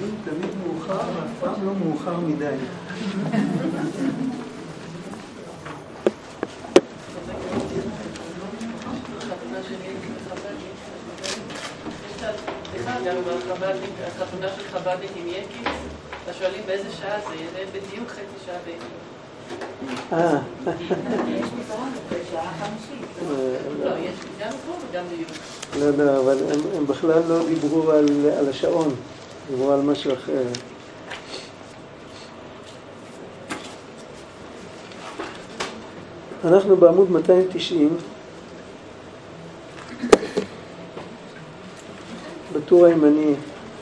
תמיד מאוחר, אף פעם לא מאוחר מדי. גם החתונה של חב"דניק עם יקי, אז שואלים באיזה שעה זה יהיה, בדיוק חצי שעה בעצם. יש פתרון, בשעה 50. לא, יש גם פה וגם דיוק. לא יודע, אבל הם בכלל לא דיברו על השעון, דיברו על משהו אחר. אנחנו בעמוד 290, בטור הימני.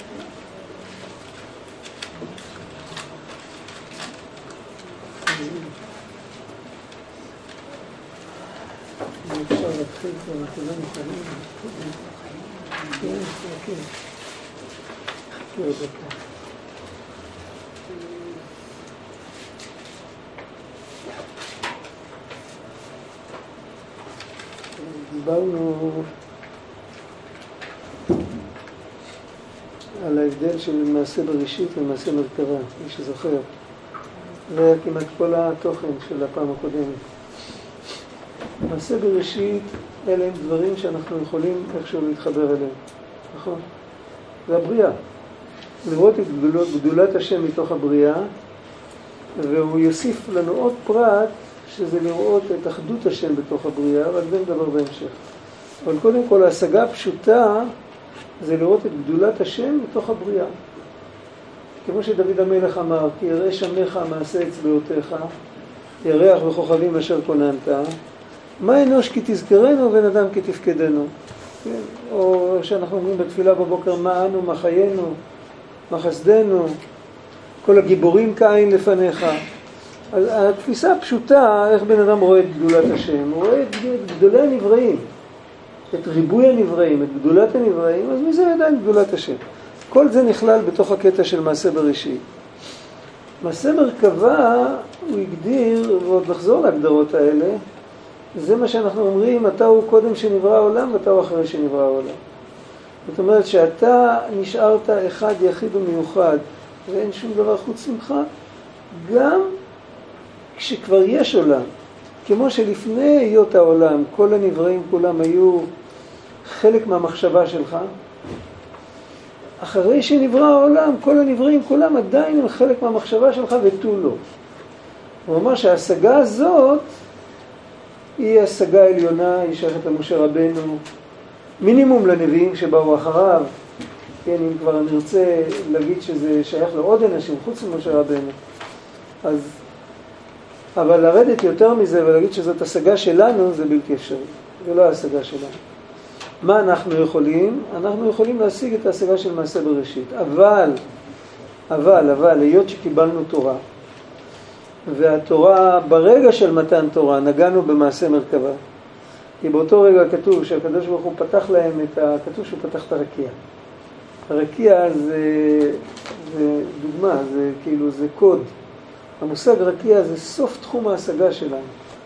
אפשר להתחיל כבר, אנחנו לא מוכנים. כן, כן. חכי עוד דקה. דיברנו על ההבדל של מעשה בראשית ומעשה מרכבה, מי שזוכר. זה היה כמעט כל התוכן של הפעם הקודמת. מעשה בראשית, אלה הם דברים שאנחנו יכולים איכשהו להתחבר אליהם, נכון? זה הבריאה. לראות את גדולת השם מתוך הבריאה, והוא יוסיף לנו עוד פרט, שזה לראות את אחדות השם בתוך הבריאה, אבל זה מדבר בהמשך. אבל קודם כל, ההשגה הפשוטה זה לראות את גדולת השם מתוך הבריאה. כמו שדוד המלך אמר, כי יראה שמך מעשה אצבעותיך, ירח וכוכבים אשר כוננת, מה אנוש כי תזכרנו ובן אדם כי תפקדנו. כן? או שאנחנו אומרים בתפילה בבוקר, מה אנו, מה חיינו, מה חסדנו, כל הגיבורים כעין לפניך. אז התפיסה הפשוטה, איך בן אדם רואה את גדולת השם, הוא רואה את גדולי הנבראים, את ריבוי הנבראים, את גדולת הנבראים, אז מזה עדיין גדולת השם. כל זה נכלל בתוך הקטע של מעשה בראשית. מעשה מרכבה, הוא הגדיר, ועוד לחזור להגדרות האלה, זה מה שאנחנו אומרים, אתה הוא קודם שנברא העולם ואתה הוא אחרי שנברא העולם. זאת אומרת שאתה נשארת אחד יחיד ומיוחד, ואין שום דבר חוץ ממך, גם כשכבר יש עולם. כמו שלפני היות העולם, כל הנבראים כולם היו חלק מהמחשבה שלך, אחרי שנברא העולם, כל הנבראים כולם עדיין הם חלק מהמחשבה שלך ותו לא. הוא אומר שההשגה הזאת היא השגה עליונה, היא שייכת למשה רבנו, מינימום לנביאים שבאו אחריו, כן, אם כבר נרצה להגיד שזה שייך לעוד אנשים חוץ למשה רבנו. אז, אבל לרדת יותר מזה ולהגיד שזאת השגה שלנו זה בלתי אפשרי, זה לא ההשגה שלנו. מה אנחנו יכולים? אנחנו יכולים להשיג את ההשגה של מעשה בראשית, אבל, היות שקיבלנו תורה, והתורה ברגע של מתן תורה נגענו במעשה מרכבה, כי באותו רגע כתוב שהקדוש ברוך הוא פתח להם כתוב שהוא פתח את הרקיע. הרקיע זה דוגמה, זה כאילו זה קוד. המושג רקיע זה סוף תחום ההשגה שלנו.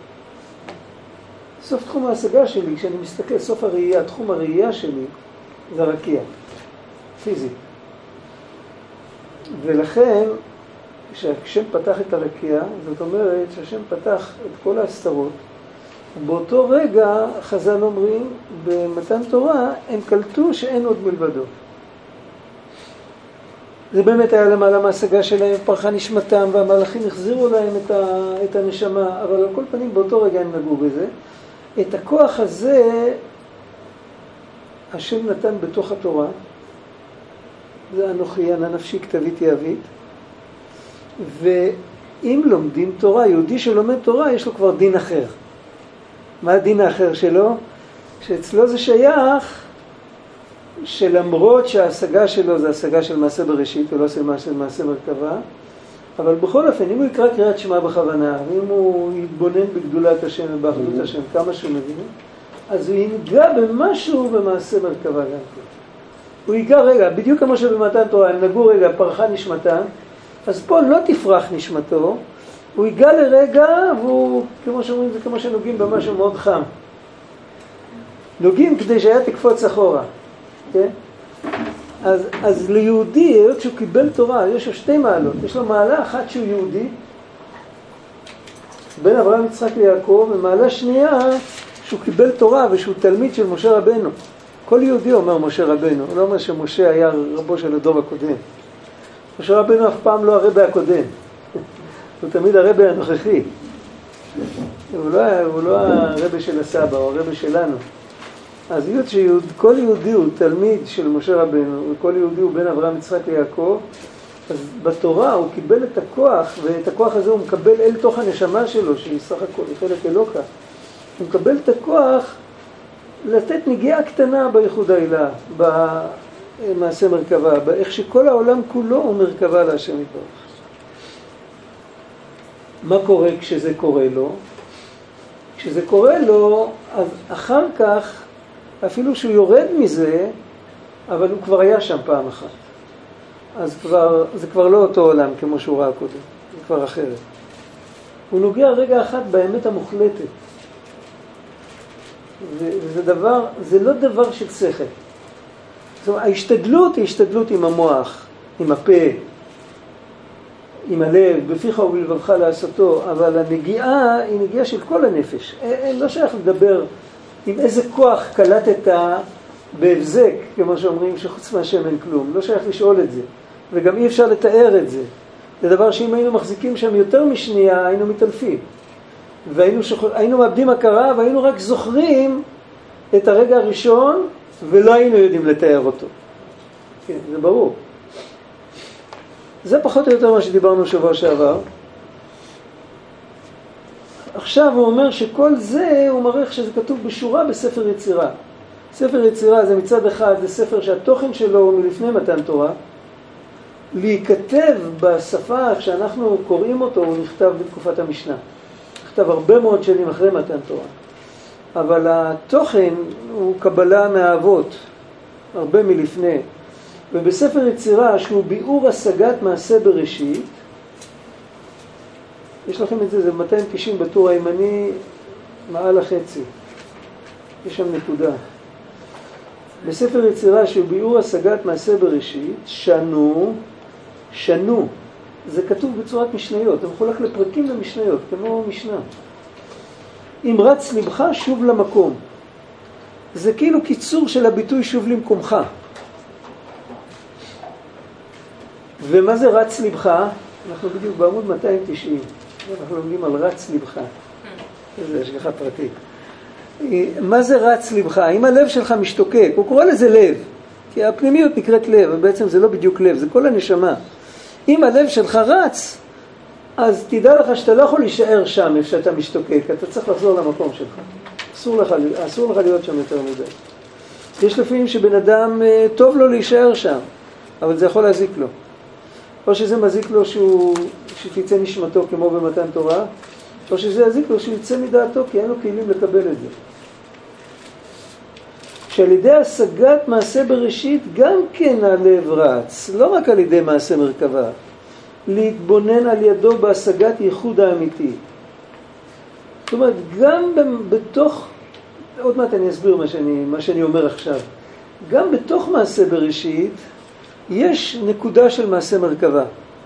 סוף תחום ההשגה שלי, כשאני מסתכל, סוף הראייה, תחום הראייה שלי, זה רקיע, פיזי. ולכן, כשהשם פתח את הרקיע, זאת אומרת שהשם פתח את כל ההסתרות, באותו רגע, חז"ל אומרים, במתן תורה, הם קלטו שאין עוד מלבדו. זה באמת היה למעלה מההשגה שלהם, פרחה נשמתם, והמלאכים החזירו להם את הנשמה, אבל על כל פנים באותו רגע הם נגעו בזה. את הכוח הזה, השם נתן בתוך התורה, זה אנוכי, ענה נפשי, כתביתי אבית, ואם לומדים תורה, יהודי שלומד תורה, יש לו כבר דין אחר. מה הדין האחר שלו? שאצלו זה שייך, שלמרות שההשגה שלו זה השגה של מעשה בראשית, ולא של מעשה מרכבה, אבל בכל אופן, אם הוא יקרא קריאת שמע בכוונה, ואם הוא יתבונן בגדולת השם ובאחדות השם, כמה שהוא מבין, אז הוא ייגע במשהו במעשה מרכבה גם כן. הוא ייגע רגע, בדיוק כמו שבמתן תורה, הם נגעו רגע, פרחה נשמתם, אז פה לא תפרח נשמתו, הוא ייגע לרגע, והוא, כמו שאומרים, זה כמו שנוגעים במשהו מאוד חם. נוגעים כדי שהיה תקפוץ אחורה, כן? אז ליהודי, היות שהוא קיבל תורה, יש לו שתי מעלות. יש לו מעלה אחת שהוא יהודי, בין אברהם, יצחק ויעקב, ומעלה שנייה שהוא קיבל תורה ושהוא תלמיד של משה רבנו. כל יהודי אומר משה רבנו, הוא לא אומר שמשה היה רבו של הדור הקודם. משה רבנו אף פעם לא הרבי הקודם, הוא תמיד הרבי הנוכחי. הוא לא הרבי של הסבא, הוא הרבי שלנו. אז כל יהודי הוא תלמיד של משה רבנו, וכל יהודי הוא בן אברהם, יצחק ויעקב. אז בתורה הוא קיבל את הכוח, ואת הכוח הזה הוא מקבל אל תוך הנשמה שלו, שהיא סך הכל חלק אלוקה. הוא מקבל את הכוח לתת נגיעה קטנה בייחוד האלה, במעשה מרכבה, באיך שכל העולם כולו הוא מרכבה להשם יתברך. מה קורה כשזה קורה לו? כשזה קורה לו, אז אחר כך, אפילו שהוא יורד מזה, אבל הוא כבר היה שם פעם אחת. אז זה כבר לא אותו עולם כמו שהוא ראה קודם, זה כבר אחרת. הוא נוגע רגע אחד באמת המוחלטת. זה לא דבר של שכל. זאת אומרת, ההשתדלות היא השתדלות עם המוח, עם הפה, עם הלב, בפיך ובלבבך לעשותו, אבל הנגיעה היא נגיעה של כל הנפש. לא שייך לדבר עם איזה כוח קלטת בהבזק, כמו שאומרים שחוץ מהשם אין כלום. לא שייך לשאול את זה, וגם אי אפשר לתאר את זה. זה דבר שאם היינו מחזיקים שם יותר משנייה, היינו מתעלפים. והיינו מאבדים הכרה, והיינו רק זוכרים את הרגע הראשון, ולא היינו יודעים לתאר אותו. כן, זה ברור. זה פחות או יותר מה שדיברנו שבוע שעבר. עכשיו הוא אומר שכל זה, הוא מראה שזה כתוב בשורה בספר יצירה. ספר יצירה זה מצד אחד, זה ספר שהתוכן שלו הוא מלפני מתן תורה. להיכתב בשפה, כשאנחנו קוראים אותו, הוא נכתב בתקופת המשנה. נכתב הרבה מאוד שנים אחרי מתן תורה. אבל התוכן הוא קבלה מהאבות, הרבה מלפני. ובספר יצירה, שהוא ביאור השגת מעשה בראשית, יש לכם את זה, זה 290 בטור הימני, מעל החצי. יש שם נקודה. בספר יצירה, שהוא ביאור השגת מעשה בראשית, שנו. זה כתוב בצורת משניות, זה מחולק לפרקים ומשניות, כמו משנה. אם רץ לבך, שוב למקום. זה כאילו קיצור של הביטוי שוב למקומך. ומה זה רץ לבך? אנחנו בדיוק בעמוד 290. אנחנו לומדים על רץ לבך. זה השגחה פרטית. מה זה רץ לבך? אם הלב שלך משתוקק, הוא קורא לזה לב. כי הפנימיות נקראת לב, אבל בעצם זה לא בדיוק לב, זה כל הנשמה. אם הלב שלך רץ, אז תדע לך שאתה לא יכול להישאר שם איפה שאתה משתוקק, אתה צריך לחזור למקום שלך. אסור לך להיות שם יותר מדי. יש לפעמים שבן אדם טוב לו להישאר שם, אבל זה יכול להזיק לו. או שזה מזיק לו שתצא נשמתו כמו במתן תורה, או שזה יזיק לו שיצא מדעתו, כי אין לו כלים לקבל את זה. שעל ידי השגת מעשה בראשית גם כן הלב רץ, לא רק על ידי מעשה מרכבה, להתבונן על ידו בהשגת ייחוד האמיתי. זאת אומרת, גם בתוך, עוד מעט אני אסביר מה שאני אומר עכשיו, גם בתוך מעשה בראשית יש נקודה של מעשה מרכבה.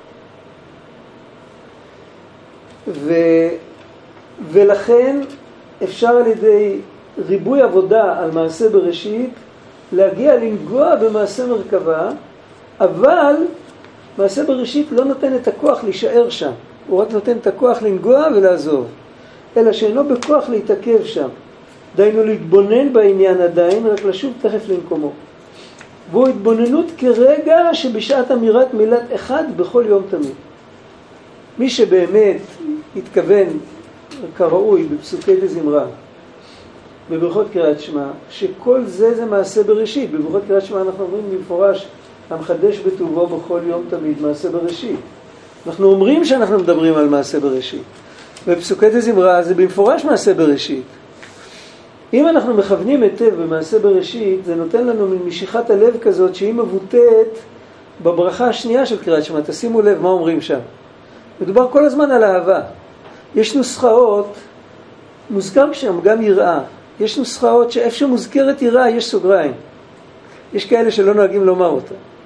ולכן אפשר על ידי ריבוי עבודה על מעשה בראשית להגיע לנגוע במעשה מרכבה, אבל מעשה בראשית לא נותן את הכוח להישאר שם, הוא רק נותן את הכוח לנגוע ולעזוב, אלא שאינו בכוח להתעכב שם, דיינו להתבונן בעניין עדיין, רק לשוב תכף למקומו. והוא התבוננות כרגע שבשעת אמירת מילת אחד בכל יום תמיד. מי שבאמת התכוון כראוי בפסוקי דזמרה, בברכות קריאת שמע, שכל זה מעשה בראשית. בברכות קריאת שמע אנחנו אומרים במפורש, המחדש בטובו בכל יום תמיד מעשה בראשית. אנחנו אומרים שאנחנו מדברים על מעשה בראשית. בפסוקי דזמרה זה במפורש מעשה בראשית. אם אנחנו מכוונים היטב במעשה בראשית, זה נותן לנו משיכת הלב כזאת שהיא מבוטאת בברכה השנייה של קריאת שמע. תשימו לב מה אומרים שם. מדובר כל הזמן על אהבה. יש נוסחאות, מוזכר שם גם יראה. יש נוסחאות שאיפה שמוזכרת יראה יש סוגריים. יש כאלה שלא נוהגים לומר אותה.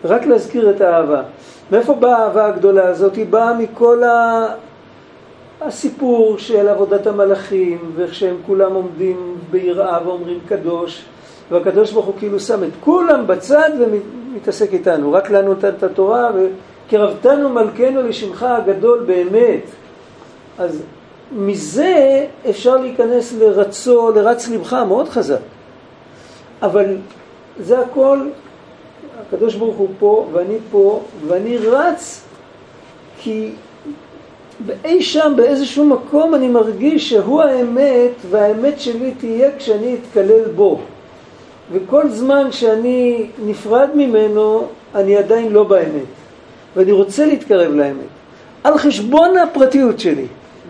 רק להזכיר את האהבה. מאיפה באה האהבה הגדולה הזאת? היא באה מכל הסיפור של עבודת המלאכים, ואיך שהם כולם עומדים ביראה ואומרים קדוש, והקדוש ברוך הוא כאילו שם את כולם בצד ומתעסק איתנו, רק לנו נתן את התורה, וקרבתנו מלכנו לשמך הגדול באמת. אז מזה אפשר להיכנס לרץ לבך מאוד חזק. אבל זה הכל, הקדוש ברוך הוא פה, ואני רץ, כי באי שם, באיזשהו מקום אני מרגיש שהוא האמת, והאמת שלי תהיה כשאני אתקלל בו. וכל זמן שאני נפרד ממנו, אני עדיין לא באמת. ואני רוצה להתקרב לאמת. על חשבון הפרטיות שלי.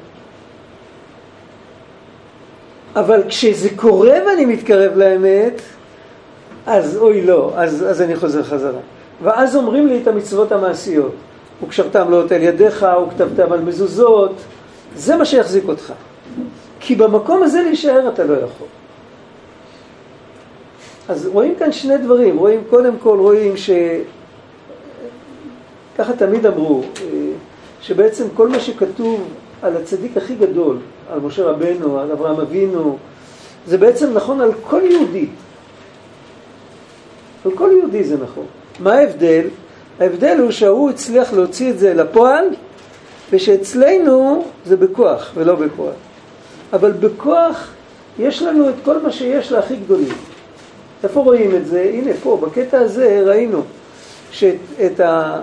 אבל כשזה קורה ואני מתקרב לאמת, אז אוי לא, אז אני חוזר חזרה. ואז אומרים לי את המצוות המעשיות. וקשרתם לו על ידיך, וכתבתם על מזוזות. זה מה שיחזיק אותך. כי במקום הזה להישאר אתה לא יכול. אז רואים כאן שני דברים. קודם כל רואים ככה תמיד אמרו, שבעצם כל מה שכתוב על הצדיק הכי גדול, על משה רבנו, על אברהם אבינו, זה בעצם נכון על כל יהודי. על כל יהודי זה נכון. מה ההבדל? ההבדל הוא שהוא הצליח להוציא את זה לפועל, ושאצלנו זה בכוח ולא בכוח. אבל בכוח יש לנו את כל מה שיש להכי גדולים. איפה רואים את זה? הנה פה, בקטע הזה ראינו שאת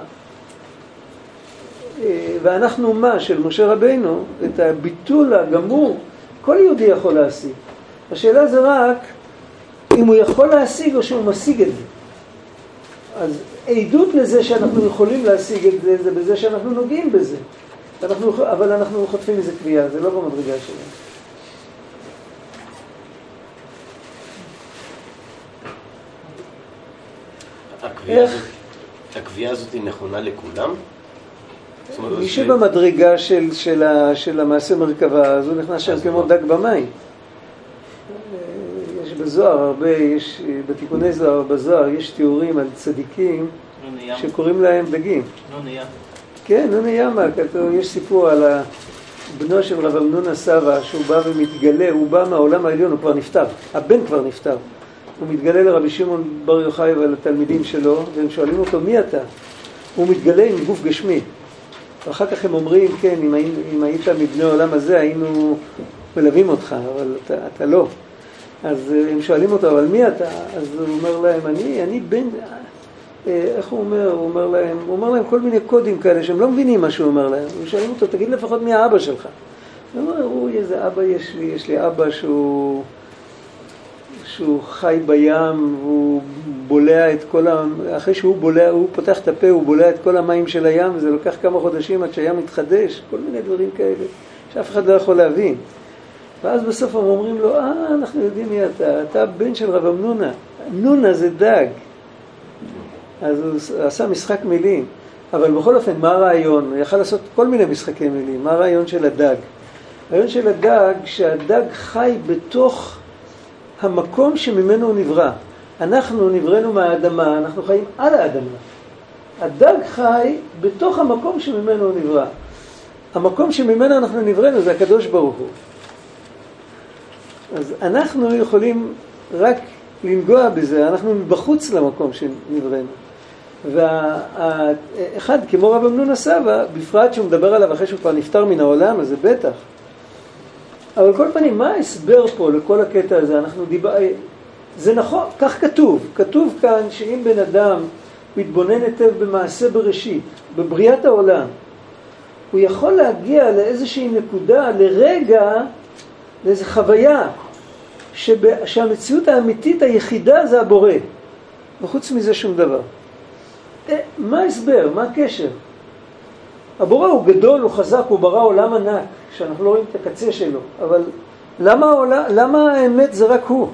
ואנחנו מה של משה רבינו, את הביטול הגמור, כל יהודי יכול להשיג. השאלה זה רק אם הוא יכול להשיג או שהוא משיג את זה. אז עדות לזה שאנחנו יכולים להשיג את זה, זה בזה שאנחנו נוגעים בזה. אבל אנחנו חוטפים איזה קביעה, זה לא במדרגה שלנו. הקביעה הזאת היא נכונה לכולם? מי שבמדרגה של המעשה מרכבה, אז הוא נכנס שם כמו דג במים. יש בזוהר הרבה, בתיקוני זוהר בזוהר, יש תיאורים על צדיקים שקוראים להם דגים. נוניה. כן, נוניה, יש סיפור על בנו של רב אמנון הסבא, שהוא בא ומתגלה, הוא בא מהעולם העליון, הוא כבר נפטר, הבן כבר נפטר. הוא מתגלה לרבי שמעון בר יוחאי ולתלמידים שלו, והם שואלים אותו, מי אתה? הוא מתגלה עם גוף גשמי. ואחר כך הם אומרים, כן, אם היית מבני העולם הזה, היינו מלווים אותך, אבל אתה לא. אז הם שואלים אותו, אבל מי אתה? אז הוא אומר להם, אני בן... איך הוא אומר? הוא אומר להם כל מיני קודים כאלה, שהם לא מבינים מה שהוא אומר להם. הם שואלים אותו, תגיד לפחות מי האבא שלך. הוא אומר, איזה אבא יש לי אבא שהוא חי בים, והוא בולע את כל אחרי שהוא בולע, הוא פותח את הפה, הוא בולע את כל המים של הים, וזה לוקח כמה חודשים עד שהים מתחדש, כל מיני דברים כאלה, שאף אחד לא יכול להבין. ואז בסוף הם אומרים לו, אנחנו יודעים מי אתה בן של רב אמנונה. נונה זה דג. אז הוא עשה משחק מילים. אבל בכל אופן, מה הרעיון? הוא יכל לעשות כל מיני משחקי מילים. מה הרעיון של הדג? הרעיון של הדג, שהדג חי בתוך המקום שממנו הוא נברא. אנחנו נבראנו מהאדמה, אנחנו חיים על האדמה. הדג חי בתוך המקום שממנו הוא נברא. המקום שממנו אנחנו נבראנו זה הקדוש ברוך הוא. אז אנחנו יכולים רק לנגוע בזה, אנחנו בחוץ למקום שנבראנו. ואחד כמו רב אמנון הסבא, בפרט שהוא מדבר עליו אחרי שהוא כבר נפטר מן העולם, אז זה בטח. אבל כל פנים, מה ההסבר פה לכל הקטע הזה? זה נכון, כך כתוב כאן שאם בן אדם מתבונן היטב במעשה בראשית, בבריאת העולם, הוא יכול להגיע לאיזושהי נקודה, לרגע, לאיזו חוויה, שהמציאות האמיתית היחידה זה הבורא, וחוץ מזה שום דבר. מה ההסבר? מה הקשר? הבורא הוא גדול, הוא חזק, הוא ברא עולם ענק, שאנחנו לא רואים את הקצה שלו, אבל למה האמת זה רק הוא?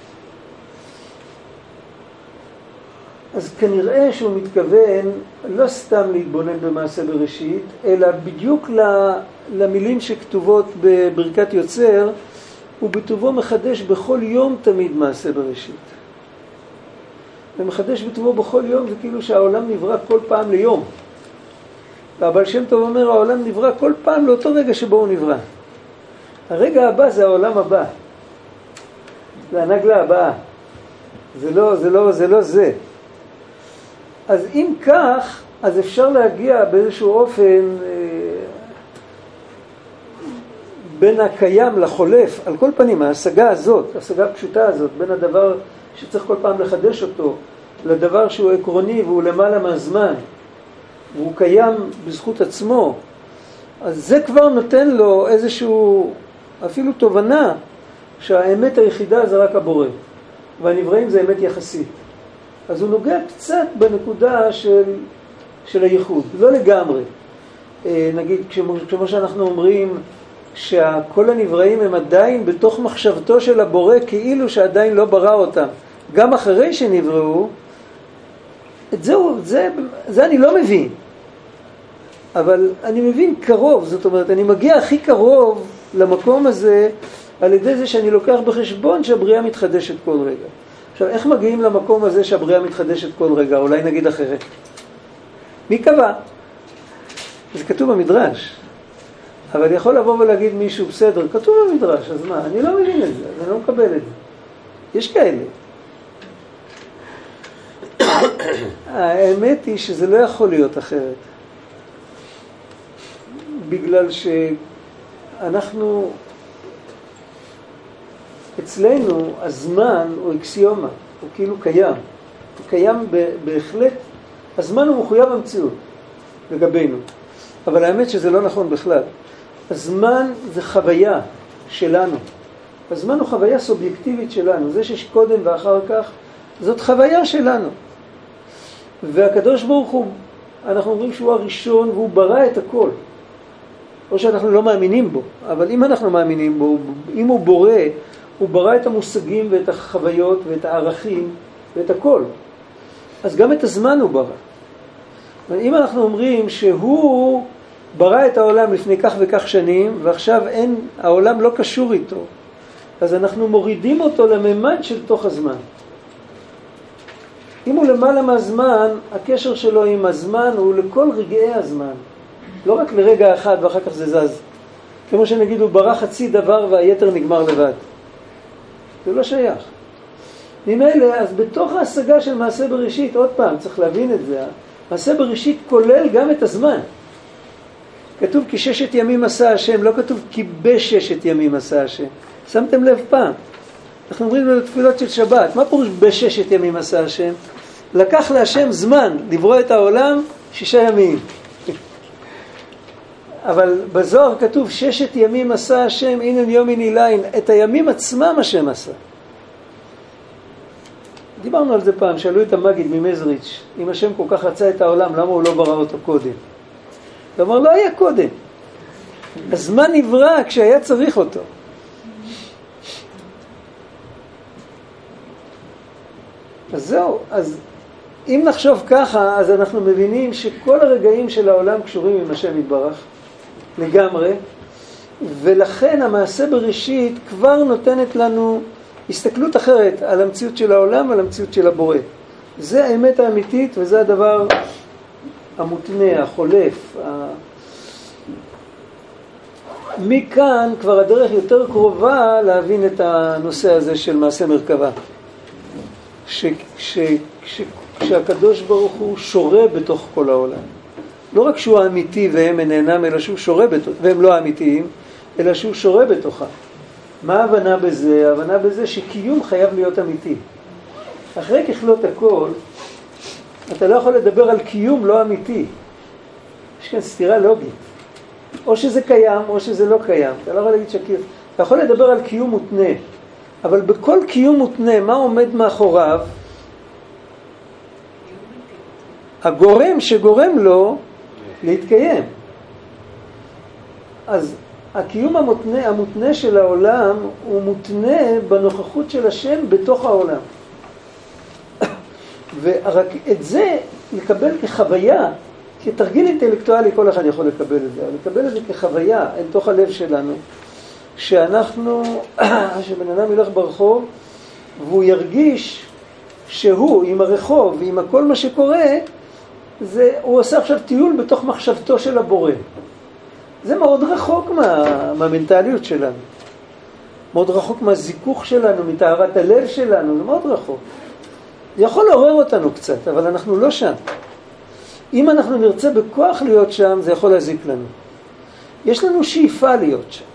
אז כנראה שהוא מתכוון לא סתם להתבונן במעשה בראשית, אלא בדיוק למילים שכתובות בברכת יוצר, ובטובו מחדש בכל יום תמיד מעשה בראשית. ומחדש בטובו בכל יום, זה כאילו שהעולם נברא כל פעם ליום. והבעל שם טוב אומר, העולם נברא כל פעם לאותו רגע שבו הוא נברא. הרגע הבא זה העולם הבא. זה הנגלה הבאה. זה לא זה. אז אם כך, אז אפשר להגיע באיזשהו אופן בין הקיים לחולף, על כל פנים, ההשגה הזאת, ההשגה הפשוטה הזאת, בין הדבר שצריך כל פעם לחדש אותו, לדבר שהוא עקרוני והוא למעלה מהזמן, והוא קיים בזכות עצמו, אז זה כבר נותן לו איזשהו, אפילו תובנה, שהאמת היחידה זה רק הבורא, והנבראים זה אמת יחסית. אז הוא נוגע קצת בנקודה של הייחוד, לא לגמרי. נגיד, כמו שאנחנו אומרים, שכל הנבראים הם עדיין בתוך מחשבתו של הבורא, כאילו שעדיין לא ברא אותם. גם אחרי שנבראו, זה אני לא מבין. אבל אני מבין קרוב, זאת אומרת, אני מגיע הכי קרוב למקום הזה, על ידי זה שאני לוקח בחשבון שהבריאה מתחדשת כל רגע. עכשיו, איך מגיעים למקום הזה שהבריאה מתחדשת כל רגע? אולי נגיד אחרת. מי קבע? זה כתוב במדרש. אבל יכול לבוא ולהגיד מישהו, בסדר, כתוב במדרש, אז מה? אני לא מבין את זה, אני לא מקבל את זה. יש כאלה. האמת היא שזה לא יכול להיות אחרת. בגלל שאנחנו, אצלנו הזמן הוא אקסיומה, הוא כאילו קיים. הוא קיים בהחלט, הזמן הוא מחויב המציאות לגבינו. אבל האמת שזה לא נכון בכלל. הזמן זה חוויה שלנו. הזמן הוא חוויה סובייקטיבית שלנו. זה שיש קודם ואחר כך, זאת חוויה שלנו. והקדוש ברוך הוא, אנחנו אומרים שהוא הראשון והוא ברא את הכל. או שאנחנו לא מאמינים בו, אבל אם אנחנו מאמינים בו, אם הוא בורא, הוא ברא את המושגים ואת החוויות ואת הערכים ואת הכל. אז גם את הזמן הוא ברא. אם אנחנו אומרים שהוא ברא את העולם לפני כך וכך שנים, ועכשיו העולם לא קשור איתו, אז אנחנו מורידים אותו לממד של תוך הזמן. אם הוא למעלה מהזמן, הקשר שלו עם הזמן הוא לכל רגעי הזמן. לא רק לרגע אחד ואחר כך זה זז. כמו שנגיד הוא ברא חצי דבר והיתר נגמר לבד. זה לא שייך. ממילא, אז בתוך ההשגה של מעשה בראשית, עוד פעם, צריך להבין את זה, מעשה בראשית כולל גם את הזמן. כתוב כי 6 ימים עשה השם, לא כתוב כי ב6 ימים עשה השם. שמתם לב פעם? אנחנו אומרים בתפילות של שבת, מה פירוש ב6 ימים עשה השם? לקח להשם זמן לברוא את העולם 6 ימים. אבל בזוהר כתוב 6 ימים עשה השם, אינן יומין אילין, את הימים עצמם השם עשה. דיברנו על זה פעם, שאלו את המגיד ממזריץ', אם השם כל כך רצה את העולם, למה הוא לא ברא אותו קודם? הוא אמר, לא היה קודם. הזמן נברא כשהיה צריך אותו. אז זהו, אז אם נחשוב ככה, אז אנחנו מבינים שכל הרגעים של העולם קשורים עם השם יתברך, לגמרי, ולכן המעשה בראשית כבר נותנת לנו הסתכלות אחרת על המציאות של העולם ועל המציאות של הבורא. זה האמת האמיתית וזה הדבר המותנה, החולף. מכאן כבר הדרך יותר קרובה להבין את הנושא הזה של מעשה מרכבה. שהקדוש ברוך הוא שורה בתוך כל העולם. לא רק שהוא האמיתי והם אינם, אלא שהוא שורה בתוך, והם לא האמיתיים, אלא שהוא שורה בתוכה. מה ההבנה בזה? ההבנה בזה שקיום חייב להיות אמיתי. אחרי ככלות הכל, אתה לא יכול לדבר על קיום לא אמיתי. יש כאן סתירה לוגית. או שזה קיים, או שזה לא קיים. אתה לא יכול להגיד שקיום. אתה יכול לדבר על קיום מותנה. אבל בכל קיום מותנה, מה עומד מאחוריו? הגורם שגורם לו להתקיים. אז הקיום המותנה של העולם הוא מותנה בנוכחות של השם בתוך העולם. ורק את זה לקבל כחוויה, כתרגיל אינטלקטואלי, כל אחד יכול לקבל את זה, לקבל את זה כחוויה אל תוך הלב שלנו, שאנחנו, שבן אדם ילך ברחוב והוא ירגיש שהוא עם הרחוב ועם כל מה שקורה, הוא עושה עכשיו טיול בתוך מחשבתו של הבורא. זה מאוד רחוק מהמנטליות שלנו. מאוד רחוק מהזיכוך שלנו, מתאהבת הלב שלנו, זה מאוד רחוק. זה יכול לעורר אותנו קצת, אבל אנחנו לא שם. אם אנחנו נרצה בכוח להיות שם, זה יכול להזיק לנו. יש לנו שאיפה להיות שם.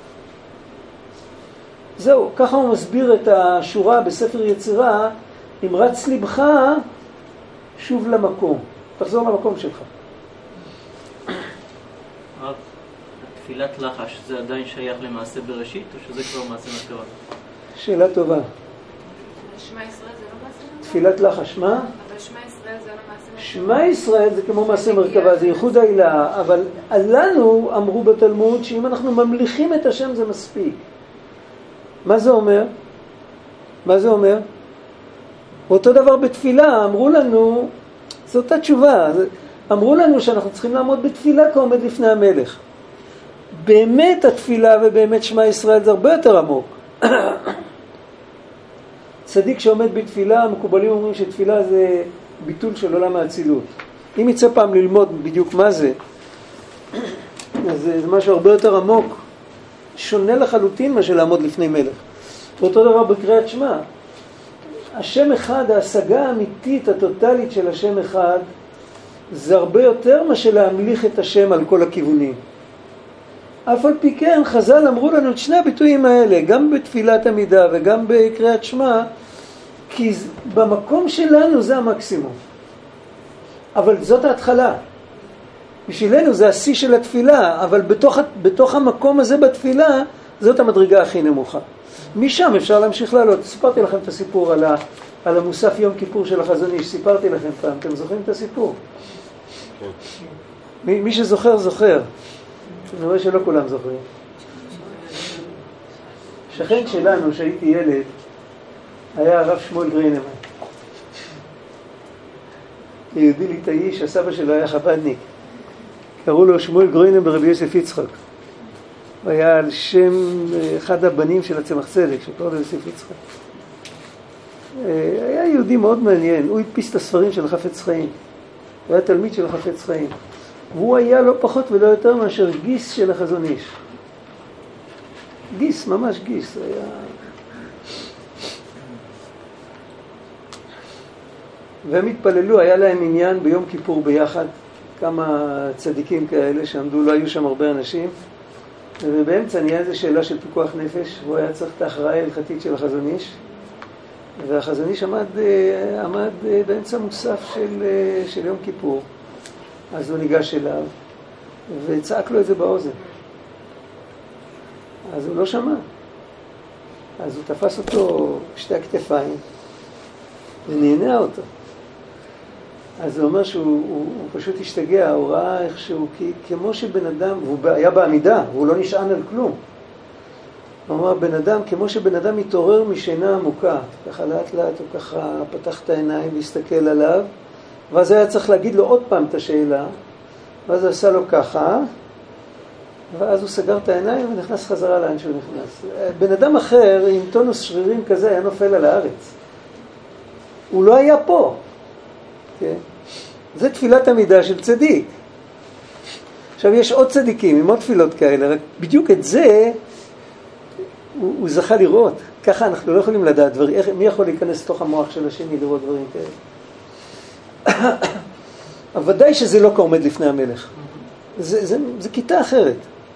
זהו, ככה הוא מסביר את השורה בספר יצירה, אם רץ לבך, שוב למקום. תחזור למקום שלך. הרב, תפילת לחש זה עדיין שייך למעשה בראשית, או שזה כבר מעשה מרכבה? שאלה טובה. שמע ישראל זה לא מעשה מרכבה? תפילת לחש, מה? אבל שמע ישראל זה לא מעשה מרכבה. שמע ישראל זה כמו מעשה מרכבה, זה ייחוד העילה, אבל עלינו אמרו בתלמוד שאם אנחנו ממליכים את השם זה מספיק. מה זה אומר? מה זה אומר? אותו דבר בתפילה, אמרו לנו, זו אותה תשובה, אמרו לנו שאנחנו צריכים לעמוד בתפילה כעומד לפני המלך. באמת התפילה ובאמת שמע ישראל זה הרבה יותר עמוק. צדיק שעומד בתפילה, המקובלים אומרים שתפילה זה ביטול של עולם האצילות. אם יצא פעם ללמוד בדיוק מה זה, אז זה משהו הרבה יותר עמוק, שונה לחלוטין מה של לעמוד לפני מלך. ואותו דבר בקריאת שמע. השם אחד, ההשגה האמיתית, הטוטלית של השם אחד, זה הרבה יותר מה של להמליך את השם על כל הכיוונים. אף על פי כן, חז"ל אמרו לנו את שני הביטויים האלה, גם בתפילת עמידה וגם בקריאת שמע, כי במקום שלנו זה המקסימום. אבל זאת ההתחלה. בשבילנו זה השיא של התפילה, אבל בתוך המקום הזה בתפילה, זאת המדרגה הכי נמוכה. משם אפשר להמשיך לעלות. סיפרתי לכם את הסיפור על המוסף יום כיפור של החזון איש, סיפרתי לכם פעם, אתם זוכרים את הסיפור? מי שזוכר, זוכר. אני רואה שלא כולם זוכרים. שכן שלנו, שהייתי ילד, היה הרב שמואל גריינמן. יהודי ליטאי שהסבא שלו היה חב"דניק. קראו לו שמואל גריינמן ברבי יוסף יצחק. הוא היה על שם אחד הבנים של הצמח צדק, שקראו לו יוסף יצחק. היה יהודי מאוד מעניין, הוא הדפיס את הספרים של החפץ חיים. הוא היה תלמיד של החפץ חיים. והוא היה לא פחות ולא יותר מאשר גיס של החזון איש. גיס, ממש גיס. היה... והם התפללו, היה להם עניין ביום כיפור ביחד, כמה צדיקים כאלה שעמדו, לא היו שם הרבה אנשים, ובאמצע נהיה איזו שאלה של פיקוח נפש, הוא היה צריך את ההכרעה ההלכתית של החזון איש, והחזון איש עמד באמצע מוסף של יום כיפור. אז הוא ניגש אליו וצעק לו את זה באוזן. אז הוא לא שמע. אז הוא תפס אותו שתי הכתפיים ונהנה אותו. אז הוא אומר שהוא פשוט השתגע, הוא ראה איכשהו, כמו שבן אדם, והוא היה בעמידה, והוא לא נשען על כלום. הוא אומר, בן אדם, כמו שבן אדם מתעורר משינה עמוקה, ככה לאט לאט הוא ככה פתח את העיניים והסתכל עליו, ואז היה צריך להגיד לו עוד פעם את השאלה, ואז הוא עשה לו ככה, ואז הוא סגר את העיניים ונכנס חזרה לאן שהוא נכנס. בן אדם אחר עם טונוס שרירים כזה היה נופל על הארץ. הוא לא היה פה. כן? זה תפילת עמידה של צדיק. עכשיו יש עוד צדיקים עם עוד תפילות כאלה, רק בדיוק את זה הוא זכה לראות. ככה אנחנו לא יכולים לדעת דברים. מי יכול להיכנס לתוך המוח של השני לראות דברים כאלה? אבל ודאי שזה לא כעומד לפני המלך. זה כיתה אחרת.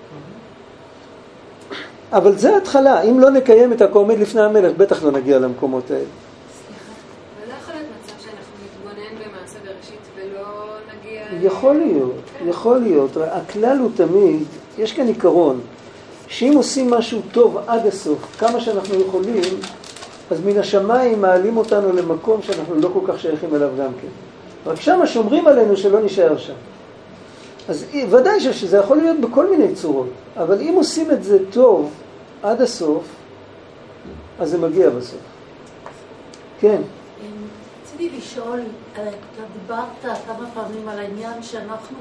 אבל זה ההתחלה. אם לא נקיים את הכעומד לפני המלך, בטח לא נגיע למקומות האלה. סליחה, אבל לא יכול להיות מצב שאנחנו נתבונן במעשה בראשית ולא נגיע... יכול להיות. הכלל הוא תמיד, יש כאן עיקרון, שאם עושים משהו טוב עד הסוף, כמה שאנחנו יכולים, אז מן השמיים מעלים אותנו למקום שאנחנו לא כל כך שייכים אליו גם כן. רק שם שומרים עלינו שלא נשאר שם. אז ודאי שזה יכול להיות בכל מיני צורות, אבל אם עושים את זה טוב עד הסוף, אז זה מגיע בסוף. כן. רציתי לשאול, אתה דיברת כמה פעמים על העניין שאנחנו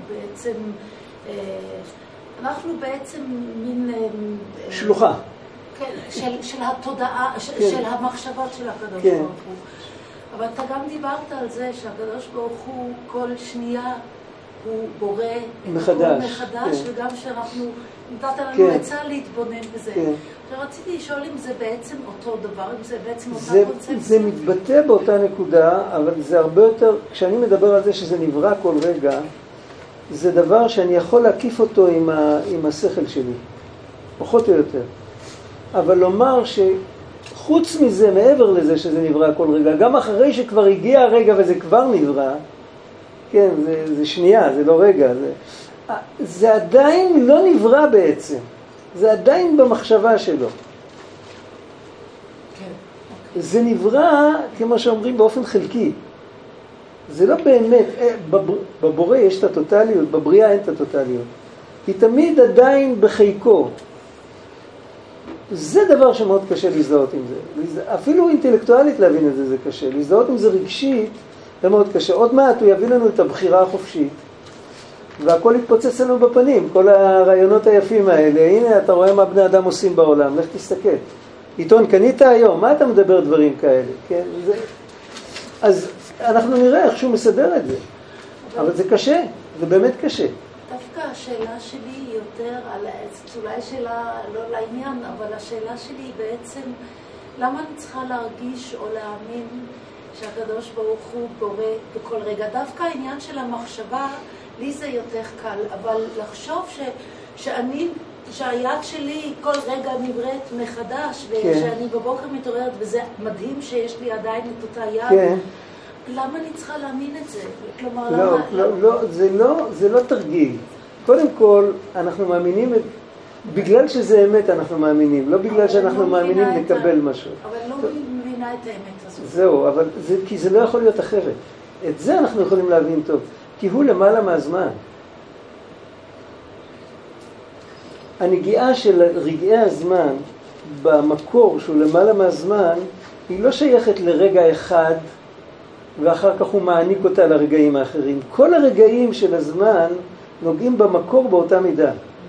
בעצם מין... שלוחה. כן, של התודעה, כן. של המחשבות של הקדוש כן. ברוך הוא. אבל אתה גם דיברת על זה שהקדוש ברוך הוא כל שנייה הוא בורא מחדש, מחדש, כן. וגם שאנחנו, נתת לנו כן. עצה להתבונן בזה. כן. רציתי לשאול אם זה בעצם אותו דבר, אם זה בעצם זה, אותה קונספציה. זה מתבטא באותה נקודה, אבל זה הרבה יותר, כשאני מדבר על זה שזה נברא כל רגע, זה דבר שאני יכול להקיף אותו עם השכל שלי, פחות או יותר. אבל לומר שחוץ מזה, מעבר לזה שזה נברא כל רגע, גם אחרי שכבר הגיע הרגע וזה כבר נברא, כן, זה שנייה, זה לא רגע, זה עדיין לא נברא בעצם. זה עדיין במחשבה שלו. זה נברא, כמו שאומרים, באופן חלקי. זה לא באמת, בבורא יש את הטוטליות, בבריאה אין את הטוטליות. היא תמיד עדיין בחיקו. זה דבר שמאוד קשה להזדהות עם זה. אפילו אינטלקטואלית להבין את זה, זה קשה. להזדהות עם זה רגשית, זה מאוד קשה. עוד מעט הוא יביא לנו את הבחירה החופשית. והכל יתפוצץ לנו בפנים, כל הרעיונות היפים האלה. הנה, אתה רואה מה בני אדם עושים בעולם, לך תסתכל. עיתון קנית היום, מה אתה מדבר דברים כאלה? כן? אז אנחנו נראה איך שהוא מסדר את זה. אבל זה קשה, זה באמת קשה. דווקא השאלה שלי היא יותר על, אולי שאלה לא לעניין, אבל השאלה שלי היא בעצם, למה אני צריכה להרגיש או להאמין שהקדוש ברוך הוא בורא בכל רגע? דווקא העניין של המחשבה, לי זה יותר קל, אבל לחשוב שהיד שלי כל רגע נבראת מחדש, ושאני בבוקר מתעוררת, וזה מדהים שיש לי עדיין את אותה יד, כן. למה אני צריכה להאמין את זה? כלומר, זה לא תרגיל. קודם כל, אנחנו מאמינים, בגלל שזה אמת אנחנו מאמינים, לא בגלל שאנחנו מאמינים לקבל משהו. אבל לא מבינה את האמת הזאת. זהו, אבל כי זה לא יכול להיות אחרת. את זה אנחנו יכולים להבין טוב, כי הוא למעלה מהזמן. הנגיעה של רגעי הזמן במקור שהוא למעלה מהזמן, היא לא שייכת לרגע אחד, ואחר כך הוא מעניק אותה לרגעים האחרים. כל הרגעים של הזמן נוגעים במקור באותה מידה.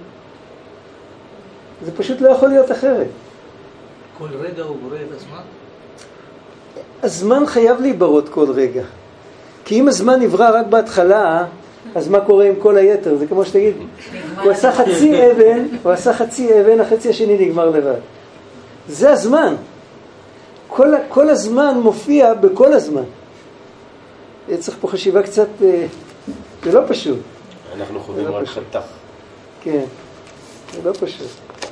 זה פשוט לא יכול להיות אחרת. כל רגע הוא בורא את הזמן? הזמן חייב להיברות כל רגע. כי אם הזמן נברא רק בהתחלה, אז מה קורה עם כל היתר? זה כמו שתגיד, הוא עשה חצי אבן, החצי השני נגמר לבד. זה הזמן. כל הזמן מופיע בכל הזמן. צריך פה חשיבה קצת, זה לא פשוט. אנחנו חווים רק חתך. כן, זה לא פשוט.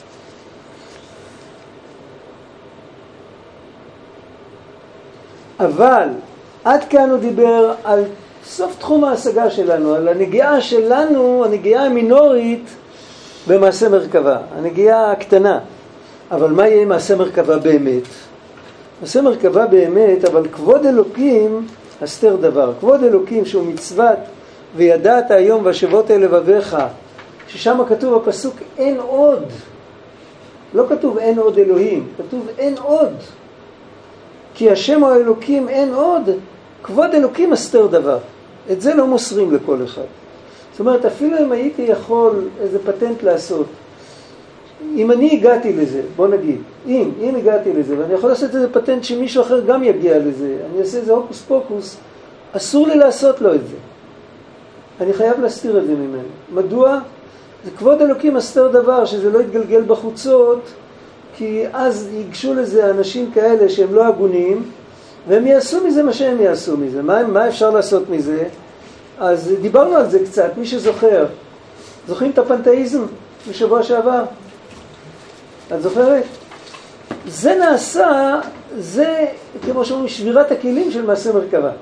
אבל עד כאן הוא דיבר על סוף תחום ההשגה שלנו, על הנגיעה שלנו, הנגיעה המינורית במעשה מרכבה, הנגיעה הקטנה. אבל מה יהיה מעשה מרכבה באמת? מעשה מרכבה באמת, אבל כבוד אלוקים הסתר דבר. כבוד אלוקים שהוא מצוות וידעת היום והשבות אל לבביך, ששם כתוב בפסוק אין עוד. לא כתוב אין עוד אלוהים, כתוב אין עוד. כי השם האלוקים אין עוד, כבוד אלוקים הסתר דבר. את זה לא מוסרים לכל אחד. זאת אומרת, אפילו אם הייתי יכול איזה פטנט לעשות, אם אני הגעתי לזה, בוא נגיד, אם הגעתי לזה, ואני יכול לעשות איזה פטנט שמישהו אחר גם יגיע לזה, אני אעשה איזה הוקוס פוקוס, אסור לי לעשות לו את זה. אני חייב להסתיר את זה ממנו. מדוע? זה כבוד אלוקים הסתר דבר, שזה לא יתגלגל בחוצות, כי אז ייגשו לזה אנשים כאלה שהם לא הגונים, והם יעשו מזה מה שהם יעשו מזה. מה אפשר לעשות מזה? אז דיברנו על זה קצת, מי שזוכר. זוכרים את הפנתאיזם בשבוע שעבר? את זוכרת? זה נעשה, זה כמו שאומרים שבירת הכלים של מעשה מרכבה.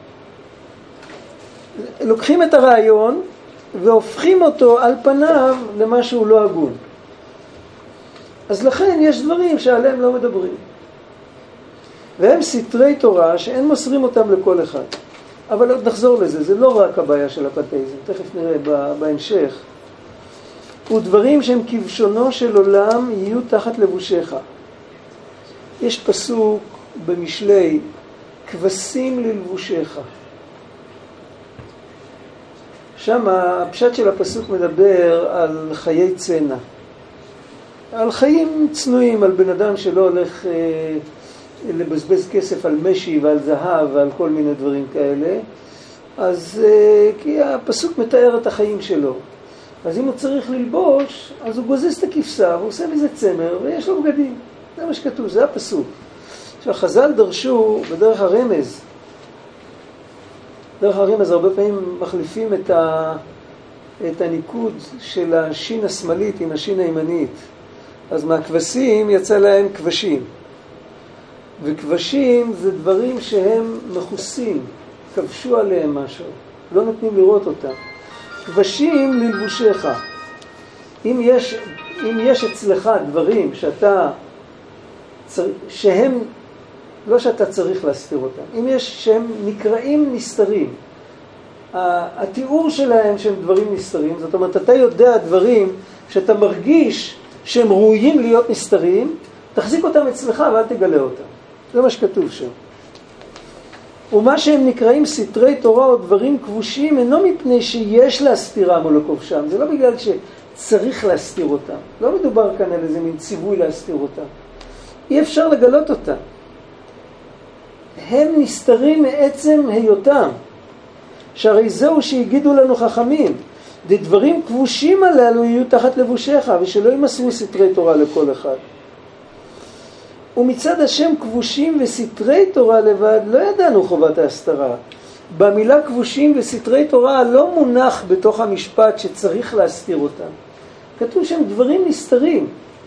לוקחים את הרעיון והופכים אותו על פניו למשהו לא הגון. אז לכן יש דברים שעליהם לא מדברים. והם סתרי תורה שאין מוסרים אותם לכל אחד. אבל עוד נחזור לזה, זה לא רק הבעיה של הפנתאיזם, תכף נראה בהמשך. ודברים שהם כבשונו של עולם יהיו תחת לבושיך. יש פסוק במשלי, כבשים ללבושיך. שם הפשט של הפסוק מדבר על חיי צנע. על חיים צנועים, על בן אדם שלא הולך לבזבז כסף על משי ועל זהב ועל כל מיני דברים כאלה, אז כי הפסוק מתאר את החיים שלו. אז אם הוא צריך ללבוש, אז הוא גוזז את הכבשה, הוא עושה מזה צמר, ויש לו בגדים. זה מה שכתוב, זה הפסוק. עכשיו, חז"ל דרשו בדרך הרמז. דרך הרמז הרבה פעמים מחליפים את הניקוד של השין השמאלית עם השין הימנית. אז מהכבשים יצא להם כבשים. וכבשים זה דברים שהם מכוסים, כבשו עליהם משהו, לא נותנים לראות אותם. כבשים ללבושך. אם יש אצלך דברים שהם, לא שאתה צריך להסתיר אותם, אם יש שהם נקראים נסתרים, התיאור שלהם שהם דברים נסתרים, זאת אומרת, אתה יודע דברים שאתה מרגיש שהם ראויים להיות נסתרים, תחזיק אותם אצלך ואל תגלה אותם. זה מה שכתוב שם. ומה שהם נקראים סתרי תורה או דברים כבושים, אינו מפני שיש להסתירם או לכובשם. זה לא בגלל שצריך להסתיר אותם. לא מדובר כאן על איזה מין ציווי להסתיר אותם. אי אפשר לגלות אותם. הם נסתרים מעצם היותם. שהרי זהו שהגידו לנו חכמים. דברים כבושים הללו יהיו תחת לבושך, ושלא ימסרו סתרי תורה לכל אחד. ומצד השם כבושים וסתרי תורה לבד לא ידענו חובת ההסתרה. במילה כבושים וסתרי תורה לא מונח בתוך המשפט שצריך להסתיר אותם. כתוב שהם דברים נסתרים.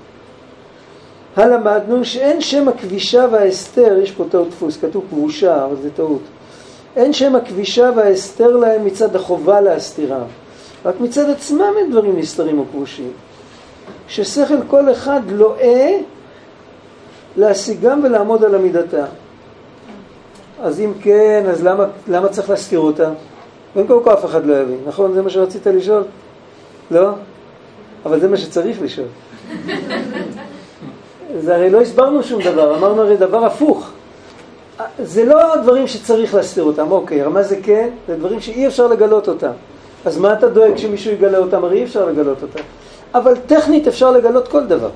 הלמדנו שאין שם הכבישה והאסתר, יש פה טעות דפוס, כתוב כבושה, אבל זה טעות. אין שם הכבישה והאסתר להם מצד החובה להסתירם. רק מצד עצמם הם דברים נסתרים או כבושים. ששכל כל אחד לואה להשיגם ולעמוד על עמידתה. אז אם כן, אז למה צריך להסתיר אותה? בין כל אף אחד לא יבין, נכון? זה מה שרצית לשאול? לא? אבל זה מה שצריך לשאול. זה הרי לא הסברנו שום דבר, אמרנו הרי דבר הפוך. זה לא דברים שצריך להסתיר אותם, אוקיי, מה זה כן? זה דברים שאי אפשר לגלות אותם. אז מה אתה דואג שמישהו יגלה אותם? הרי אי אפשר לגלות אותם. אבל טכנית אפשר לגלות כל דבר.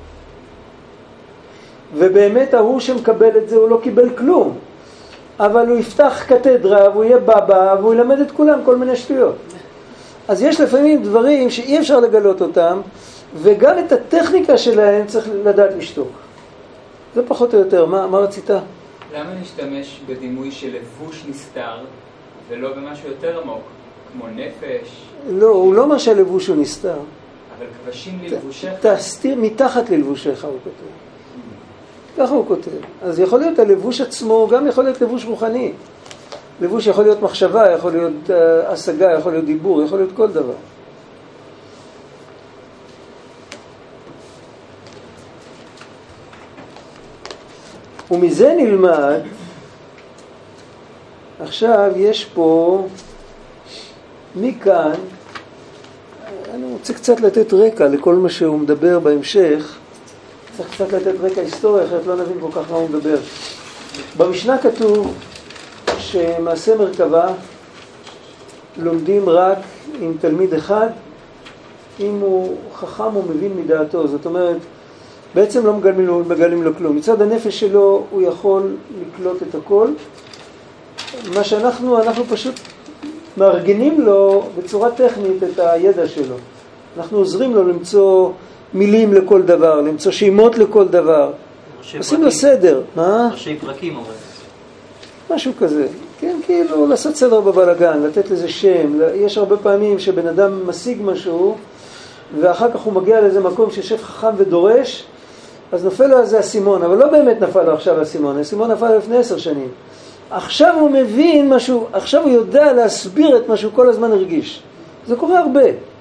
ובאמת ההוא שמקבל את זה הוא לא קיבל כלום. אבל הוא יפתח קתדרה והוא יהיה בבא והוא ילמד את כולם כל מיני שטויות. אז יש לפעמים דברים שאי אפשר לגלות אותם, וגם את הטכניקה שלהם צריך לדעת לשתוק. זה פחות או יותר. מה רצית? למה נשתמש בדימוי של לבוש נסתר ולא במשהו יותר עמוק, כמו נפש? לא, הוא לא מה שהלבוש הוא נסתר. אבל כבשים ללבושך? תסתיר מתחת ללבושך, הוא כותב. ככה הוא כותב. אז יכול להיות הלבוש עצמו, גם יכול להיות לבוש רוחני. לבוש יכול להיות מחשבה, יכול להיות השגה, יכול להיות דיבור, יכול להיות כל דבר. ומזה נלמד, עכשיו יש פה, מכאן, אני רוצה קצת לתת רקע לכל מה שהוא מדבר בהמשך, צריך קצת לתת רקע היסטוריה, אחרת לא נבין כל כך מה הוא מדבר. במשנה כתוב שמעשה מרכבה לומדים רק עם תלמיד אחד, אם הוא חכם הוא מבין מדעתו, זאת אומרת, בעצם לא מגלים לו כלום. מצד הנפש שלו הוא יכול לקלוט את הכל. מה שאנחנו פשוט מארגנים לו בצורה טכנית את הידע שלו. אנחנו עוזרים לו למצוא מילים לכל דבר, למצוא שמות לכל דבר. עושים לו סדר. מה? ראשי פרקים אבל. משהו כזה. כן, כאילו לעשות סדר בבלגן, לתת לזה שם. יש הרבה פעמים שבן אדם משיג משהו, ואחר כך הוא מגיע לאיזה מקום שישב חכם ודורש, אז נופל לו על זה הסימון, אבל לא באמת נפל לו עכשיו הסימון, הסימון נפל לפני 10 שנים. עכשיו הוא מבין משהו, עכשיו הוא יודע להסביר את מה שהוא כל הזמן הרגיש. זה קורה הרבה.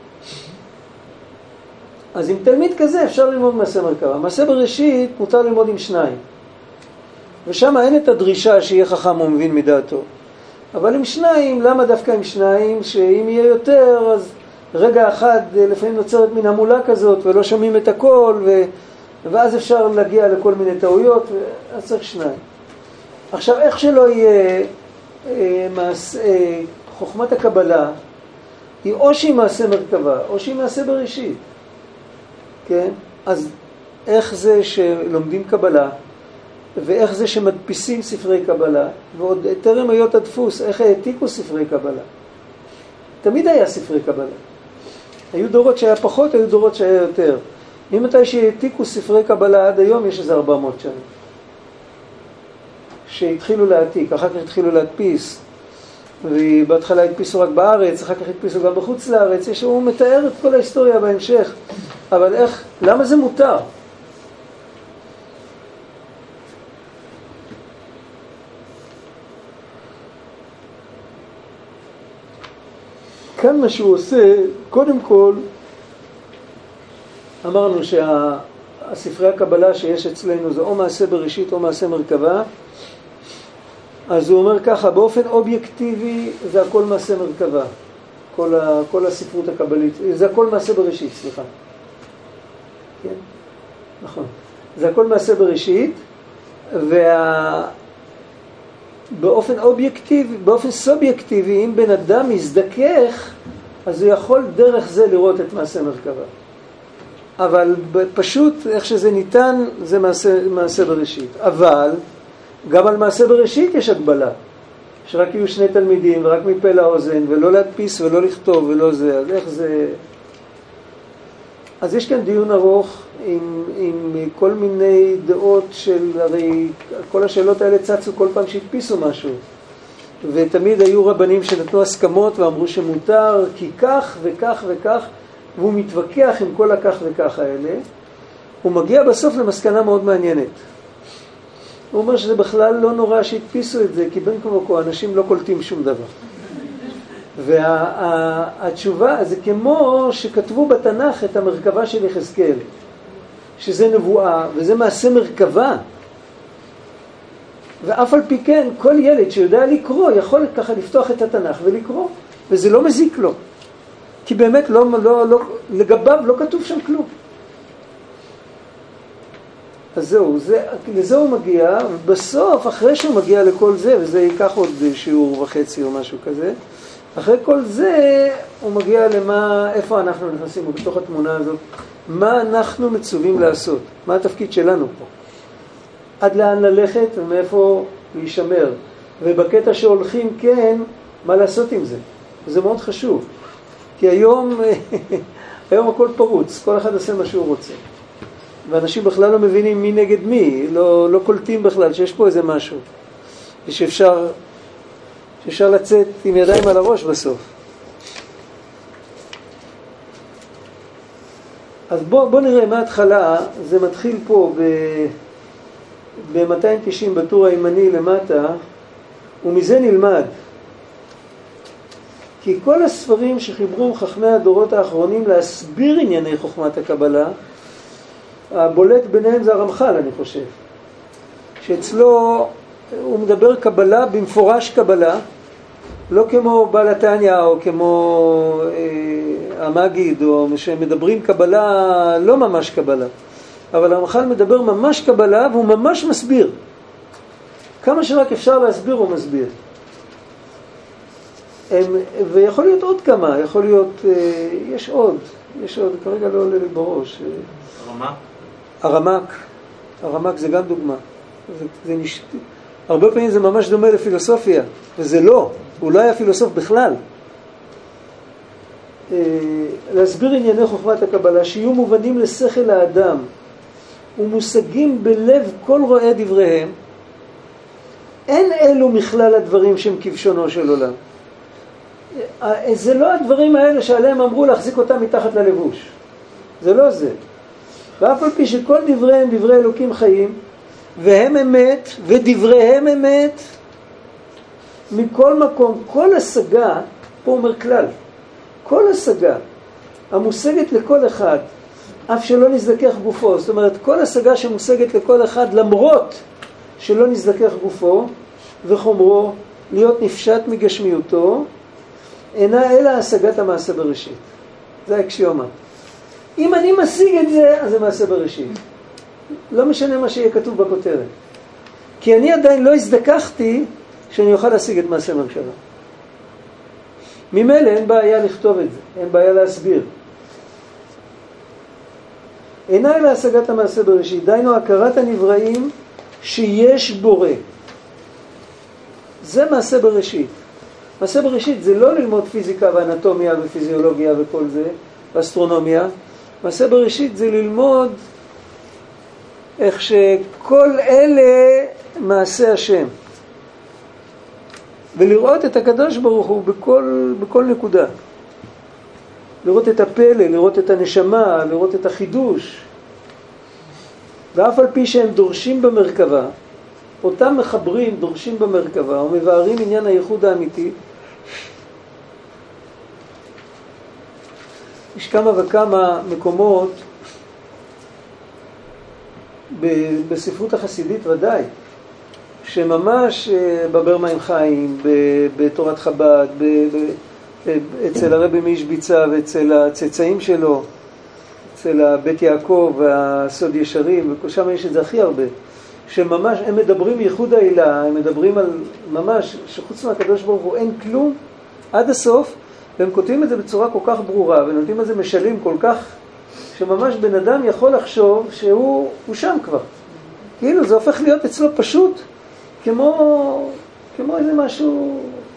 אז עם תלמיד כזה אפשר ללמוד מעשה מרכבה. מעשה בראשית מותר ללמוד עם 2. ושם אין את הדרישה שיהיה חכם או מבין מדעתו. אבל עם 2, למה דווקא עם 2? שאם יהיה יותר, אז רגע אחד לפעמים נוצרת מן המולה כזאת, ולא שומעים את הכל, ואז אפשר להגיע לכל מיני טעויות, אז צריך 2. עכשיו, איך שלא יהיה חוכמת הקבלה, היא או שהיא מעשה מרכבה, או שהיא מעשה בראשית. כן? אז איך זה שלומדים קבלה, ואיך זה שמדפיסים ספרי קבלה, ועוד טרם היות הדפוס, איך העתיקו ספרי קבלה. תמיד היה ספרי קבלה. היו דורות שהיה פחות, היו דורות שהיה יותר. ממתי שהעתיקו ספרי קבלה עד היום, יש איזה 400 שנים. שהתחילו להעתיק, אחר כך התחילו להדפיס, ובהתחלה הדפיסו רק בארץ, אחר כך הדפיסו גם בחוץ לארץ, הוא מתאר את כל ההיסטוריה בהמשך. אבל איך, למה זה מותר? כאן מה שהוא עושה, קודם כל, אמרנו שהספרי הקבלה שיש אצלנו זה או מעשה בראשית או מעשה מרכבה, אז הוא אומר ככה, באופן אובייקטיבי זה הכל מעשה מרכבה, כל הספרות הקבלית, זה הכל מעשה בראשית, סליחה. כן? נכון. זה הכל מעשה בראשית, באופן אובייקטיבי, באופן סובייקטיבי, אם בן אדם יזדכך, אז הוא יכול דרך זה לראות את מעשה מרכבה. אבל פשוט, איך שזה ניתן, זה מעשה בראשית. אבל, גם על מעשה בראשית יש הגבלה. שרק יהיו 2 תלמידים, ורק מפה לאוזן, ולא להדפיס ולא לכתוב ולא זה. אז איך זה... אז יש כאן דיון ארוך עם כל מיני דעות של, הרי כל השאלות האלה צצו כל פעם שהדפיסו משהו. ותמיד היו רבנים שנתנו הסכמות ואמרו שמותר כי כך וכך וכך, והוא מתווכח עם כל הכך וכך האלה. הוא מגיע בסוף למסקנה מאוד מעניינת. הוא אומר שזה בכלל לא נורא שהדפיסו את זה, כי בין כה אנשים לא קולטים שום דבר. והתשובה זה כמו שכתבו בתנ"ך את המרכבה של יחזקאל, שזה נבואה וזה מעשה מרכבה, ואף על פי כן כל ילד שיודע לקרוא יכול ככה לפתוח את התנ"ך ולקרוא, וזה לא מזיק לו, כי באמת לגביו לא כתוב שם כלום. אז זהו, לזה הוא מגיע, ובסוף אחרי שהוא מגיע לכל זה, וזה ייקח עוד שיעור וחצי או משהו כזה, אחרי כל זה הוא מגיע איפה אנחנו נכנסים בתוך התמונה הזאת, מה אנחנו מצווים לעשות, מה התפקיד שלנו פה, עד לאן ללכת ומאיפה להישמר, ובקטע שהולכים כן, מה לעשות עם זה, וזה מאוד חשוב, כי היום הכל פרוץ, כל אחד עושה מה שהוא רוצה, ואנשים בכלל לא מבינים מי נגד מי, לא קולטים בכלל שיש פה איזה משהו, ושאפשר לצאת עם ידיים על הראש בסוף. אז בוא נראה מההתחלה, זה מתחיל פה ב-290 בטור הימני למטה, ומזה נלמד. כי כל הספרים שחיברו חכמי הדורות האחרונים להסביר ענייני חוכמת הקבלה, הבולט ביניהם זה הרמח"ל, אני חושב. שאצלו הוא מדבר קבלה במפורש קבלה, לא כמו בעל התניא או כמו המגיד, או שמדברים קבלה, לא ממש קבלה. אבל הרמח"ל מדבר ממש קבלה והוא ממש מסביר. כמה שרק אפשר להסביר הוא מסביר. ויכול להיות עוד כמה, יכול להיות, יש עוד, כרגע לא עולה לי בראש. הרמ"ק זה גם דוגמה. הרבה פעמים זה ממש דומה לפילוסופיה, וזה לא, הוא לא היה פילוסוף בכלל. להסביר ענייני חוכמת הקבלה, שיהיו מובנים לשכל האדם, ומושגים בלב כל רואה דבריהם, אין אלו מכלל הדברים שהם כבשונו של עולם. זה לא הדברים האלה שעליהם אמרו להחזיק אותם מתחת ללבוש. זה לא זה. ואף על פי שכל דבריהם דברי אלוקים חיים, והם אמת, ודבריהם אמת, מכל מקום, כל השגה, פה אומר כלל, כל השגה המושגת לכל אחד, אף שלא נזדכך גופו, זאת אומרת, כל השגה שמושגת לכל אחד, למרות שלא נזדכך גופו וחומרו, להיות נפשט מגשמיותו, אינה אלא השגת המעשה בראשית. זה האקסיומה. אם אני משיג את זה, אז זה מעשה בראשית. לא משנה מה שיהיה כתוב בכותרת. כי אני עדיין לא הזדככתי שאני אוכל להשיג את מעשה מרכבה. ממילא אין בעיה לכתוב את זה, אין בעיה להסביר. אינה אלא השגת המעשה בראשית, דיינו הכרת הנבראים שיש בורא. זה מעשה בראשית. מעשה בראשית זה לא ללמוד פיזיקה ואנטומיה ופיזיולוגיה וכל זה, ואסטרונומיה. מעשה בראשית זה ללמוד איך שכל אלה מעשה השם. ולראות את הקדוש ברוך הוא בכל נקודה. לראות את הפלא, לראות את הנשמה, לראות את החידוש. ואף על פי שהם דורשים במרכבה, אותם מחברים דורשים במרכבה ומבארים עניין הייחוד האמיתי. יש כמה וכמה מקומות בספרות החסידית ודאי, שממש בבר מים חיים, בתורת חב"ד, אצל הרבי מישביצה ואצל הצאצאים שלו, אצל בית יעקב והסוד ישרים, ושם יש את זה הכי הרבה, שממש הם מדברים ייחוד העילה, הם מדברים על ממש שחוץ מהקדוש ברוך הוא אין כלום עד הסוף, והם כותבים את זה בצורה כל כך ברורה, ונותנים את זה משלים כל כך, שממש בן אדם יכול לחשוב שהוא שם כבר. כאילו זה הופך להיות אצלו פשוט, כמו איזה משהו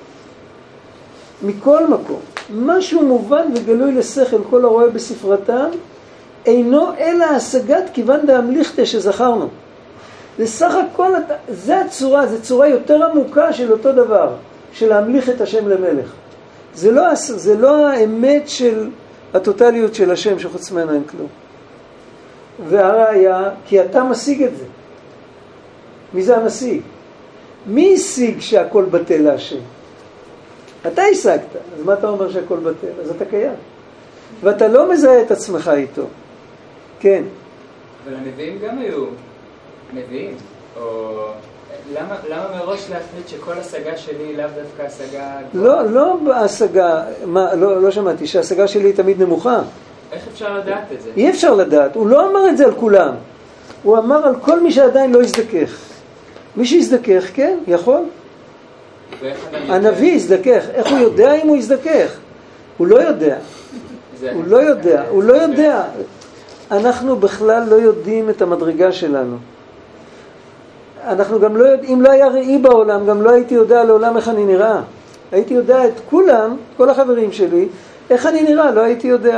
מכל מקום. משהו מובן וגלוי לשכל, כל הרואה בספרתם, אינו אלא השגת כיוון דאמליכתה שזכרנו. זה סך הכל, זה הצורה, זה צורה יותר עמוקה של אותו דבר, של להמליך את השם למלך. זה לא האמת של הטוטליות של השם שחוץ ממנו אין כלום. והראיה, כי אתה משיג את זה. מי זה המשיג? מי השיג שהכל בטל להשם? אתה השגת, אז מה אתה אומר שהכל בטל? אז אתה קיים. ואתה לא מזהה את עצמך איתו. כן. אבל הנביאים גם היו נביאים. או למה מראש להחליט שכל השגה שלי לאו דווקא השגה... לא בהשגה, לא שמעתי, שההשגה שלי תמיד נמוכה. איך אפשר לדעת את זה? אי אפשר לדעת, הוא לא אמר את זה על כולם. הוא אמר על כל מי שעדיין לא יזדכך. מי שיזדכך, כן, יכול. הנביא יזדכך, איך הוא יודע אם הוא יזדכך? הוא לא יודע. הוא לא יודע. אנחנו בכלל לא יודעים את המדרגה שלנו. אנחנו גם לא יודעים, אם לא היה ראי בעולם, גם לא הייתי יודע לעולם איך אני נראה. הייתי יודע את כולם, כל החברים שלי, איך אני נראה, לא הייתי יודע.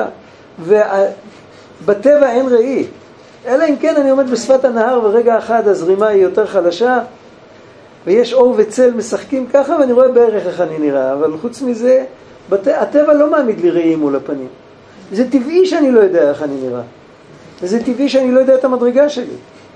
ובטבע אין ראי. אלא אם כן אני עומד בשפת הנהר ורגע אחד הזרימה היא יותר חלשה, ויש אור וצל משחקים ככה ואני רואה בערך איך אני נראה. אבל חוץ מזה, הטבע לא מעמיד לי ראי מול הפנים. זה טבעי שאני לא יודע איך אני נראה. וזה טבעי שאני לא יודע את המדרגה שלי.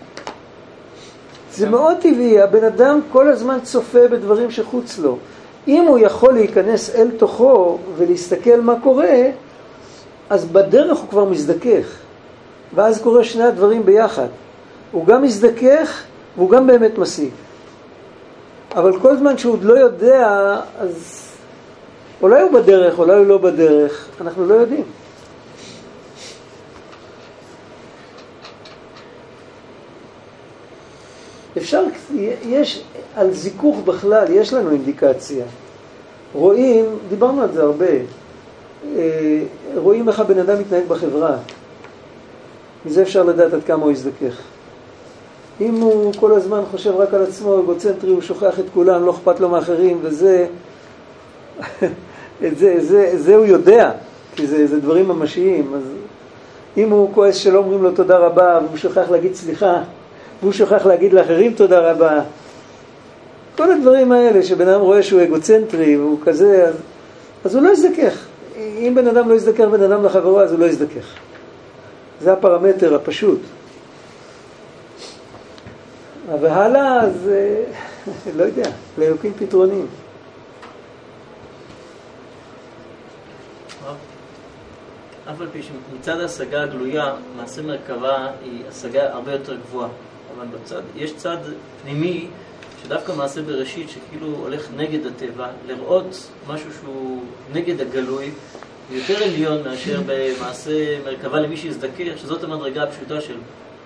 זה מאוד טבעי, הבן אדם כל הזמן צופה בדברים שחוץ לו. אם הוא יכול להיכנס אל תוכו ולהסתכל מה קורה, אז בדרך הוא כבר מזדכך. ואז קורה שני הדברים ביחד. הוא גם מזדכך והוא גם באמת משיג. אבל כל זמן שהוא עוד לא יודע, אז אולי הוא בדרך, אולי הוא לא בדרך, אנחנו לא יודעים. יש על זיכוך בכלל, יש לנו אינדיקציה. רואים, דיברנו על זה הרבה, רואים איך הבן אדם מתנהג בחברה. מזה אפשר לדעת עד כמה הוא יזדכך. אם הוא כל הזמן חושב רק על עצמו, אגוצנטרי, הוא שוכח את כולם, לא אכפת לו מאחרים, וזה זה הוא יודע, כי זה דברים ממשיים. אז אם הוא כועס שלא אומרים לו תודה רבה, והוא שוכח להגיד סליחה, והוא שוכח להגיד לאחרים תודה רבה, כל הדברים האלה שבן אדם רואה שהוא אגוצנטרי והוא כזה, אז הוא לא יזדכך. אם בן אדם לא יזדכך בן אדם לחברו, אז הוא לא יזדכך. זה הפרמטר הפשוט. אבל הלאה, אז לא יודע, לאלוקים פתרונים. אף על פי שמצד ההשגה הגלויה, מעשה מרכבה היא השגה הרבה יותר גבוהה. אבל יש צד פנימי שדווקא מעשה בראשית שכאילו הולך נגד הטבע, לראות משהו שהוא נגד הגלוי, יותר עליון מאשר במעשה מרכבה למי שיזדכך, שזאת המדרגה הפשוטה שלו.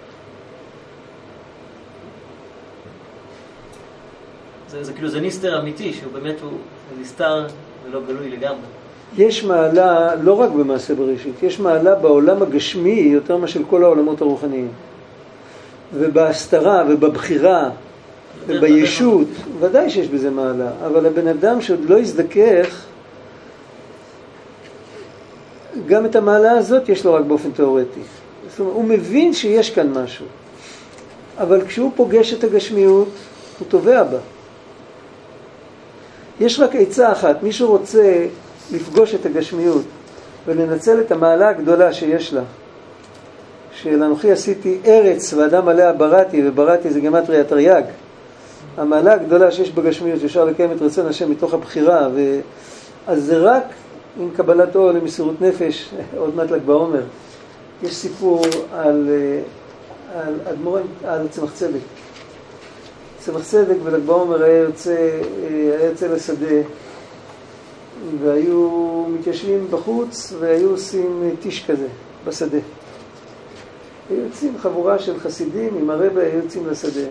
זה כאילו זה ניסטר אמיתי, שהוא באמת הוא ניסתר ולא גלוי לגמרי. יש מעלה לא רק במעשה בראשית, יש מעלה בעולם הגשמי יותר משל כל העולמות הרוחניים. ובהסתרה ובבחירה ובישות, ודאי שיש בזה מעלה, אבל הבן אדם שעוד לא יזדכך, גם את המעלה הזאת יש לו רק באופן תיאורטי. זאת אומרת, הוא מבין שיש כאן משהו, אבל כשהוא פוגש את הגשמיות, הוא תובע בה. יש רק עצה אחת, מישהו רוצה לפגוש את הגשמיות ולנצל את המעלה הגדולה שיש לה, של אנוכי עשיתי ארץ ואדם עליה בראתי, ובראתי זה גמטריה תרי"ג. המעלה הגדולה שיש בגשמיות, שאפשר לקיים את רצון השם מתוך הבחירה, אז זה רק עם קבלת אור למסירות נפש. עוד מעט ל"ג בעומר יש סיפור על צמח צדק. צמח צדק בל"ג בעומר היה יוצא לשדה, והיו מתיישבים בחוץ והיו עושים טיש כזה בשדה. היו יוצאים חבורה של חסידים עם הרבה, היו יוצאים לשדה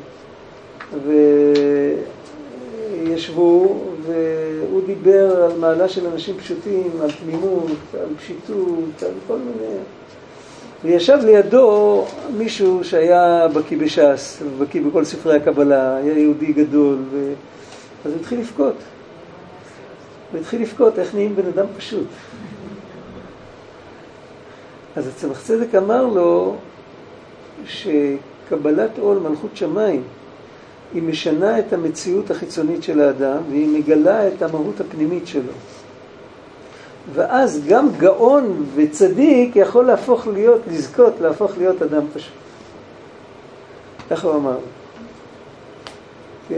וישבו, והוא דיבר על מעלה של אנשים פשוטים, על תמימות, על פשיטות, על כל מיני. וישב לידו מישהו שהיה בקיא בש"ס, בקיא בכל ספרי הקבלה, היה יהודי גדול, אז הוא התחיל לבכות. הוא התחיל לבכות איך נהיים בן אדם פשוט. אז הצמח צדק אמר לו שקבלת עול מלכות שמיים היא משנה את המציאות החיצונית של האדם, והיא מגלה את המהות הפנימית שלו. ואז גם גאון וצדיק יכול לזכות להפוך להיות אדם פשוט. ככה הוא אמר. כן,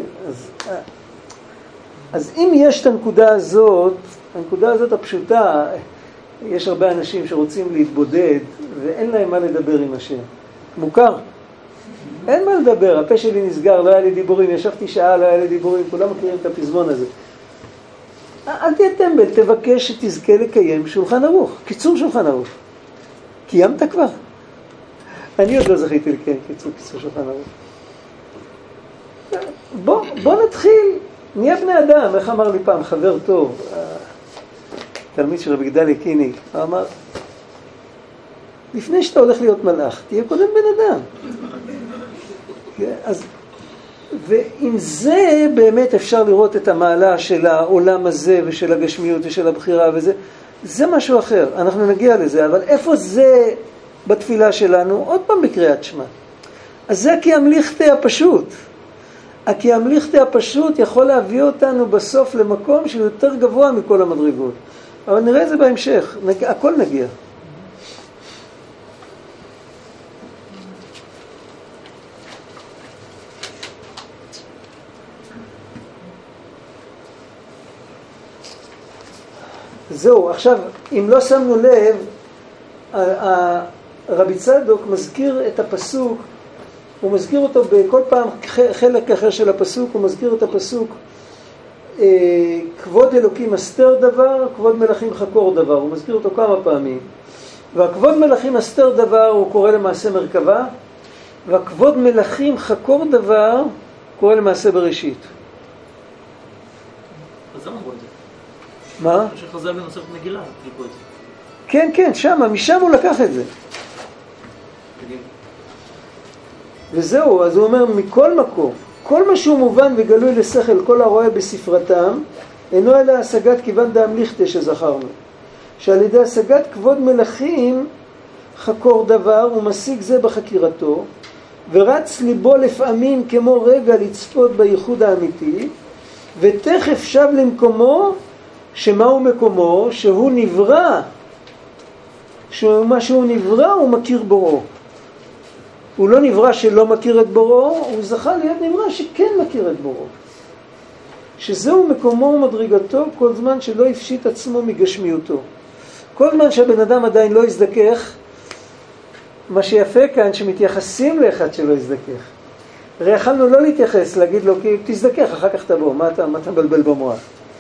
אז אם יש את הנקודה הזאת הפשוטה, יש הרבה אנשים שרוצים להתבודד ואין להם מה לדבר עם השם. מוכר? אין מה לדבר, הפה שלי נסגר, לא היה לי דיבורים, ישבתי שעה, לא היה לי דיבורים, כולם מכירים את הפזמון הזה. אל תהיה טמבל, תבקש שתזכה לקיים שולחן ערוך, קיצור שולחן ערוך. קיימת כבר? אני עוד לא זכיתי לקיים קיצור שולחן ערוך. בוא נתחיל, נהיה בני אדם. איך אמר לי פעם חבר טוב, תלמיד של רבי גדליה קיני, הוא אמר, לפני שאתה הולך להיות מלאך, תהיה קודם בן אדם. אז, ועם זה באמת אפשר לראות את המעלה של העולם הזה ושל הגשמיות ושל הבחירה וזה. זה משהו אחר, אנחנו נגיע לזה, אבל איפה זה בתפילה שלנו? עוד פעם בקריאת שמע. אז זה כי המליכתי הפשוט. כי המליכתי הפשוט יכול להביא אותנו בסוף למקום שהוא יותר גבוה מכל המדרגות. אבל נראה את זה בהמשך, הכל נגיע. זהו, עכשיו, אם לא שמנו לב, רבי צדוק מזכיר את הפסוק, הוא מזכיר אותו בכל פעם חלק אחר של הפסוק, הוא מזכיר את הפסוק, כבוד אלוקים אסתר דבר, כבוד מלכים חקור דבר, הוא מזכיר אותו כמה פעמים. והכבוד מלכים אסתר דבר הוא קורא למעשה מרכבה, והכבוד מלכים חקור דבר קורא למעשה בראשית. אז למה אמרו את זה? מה? שחז"ל בנוסף מגילה, דיברו את זה. כן, כן, משם הוא לקח את זה. וזהו, אז הוא אומר, מכל מקום, כל מה שהוא מובן וגלוי לשכל, כל הרואה בספרתם, אינו אלא השגת כיוון דאמליכתה שזכרנו. שעל ידי השגת כבוד מלכים חקור דבר, הוא משיג זה בחקירתו, ורץ ליבו לפעמים כמו רגע לצפות בייחוד האמיתי, ותכף שב למקומו, שמהו מקומו, שהוא נברא, שמה שהוא נברא הוא מכיר בוראו. הוא לא נברא שלא מכיר את בוראו, הוא זכה להיות נברא שכן מכיר את בוראו. שזהו מקומו ומדרגתו כל זמן שלא הפשיט עצמו מגשמיותו. כל זמן שהבן אדם עדיין לא יזדכך, מה שיפה כאן שמתייחסים לאחד שלא יזדכך. הרי יכלנו לא להתייחס, להגיד לו כי תזדכך, אחר כך תבוא, מה אתה מבלבל במוח?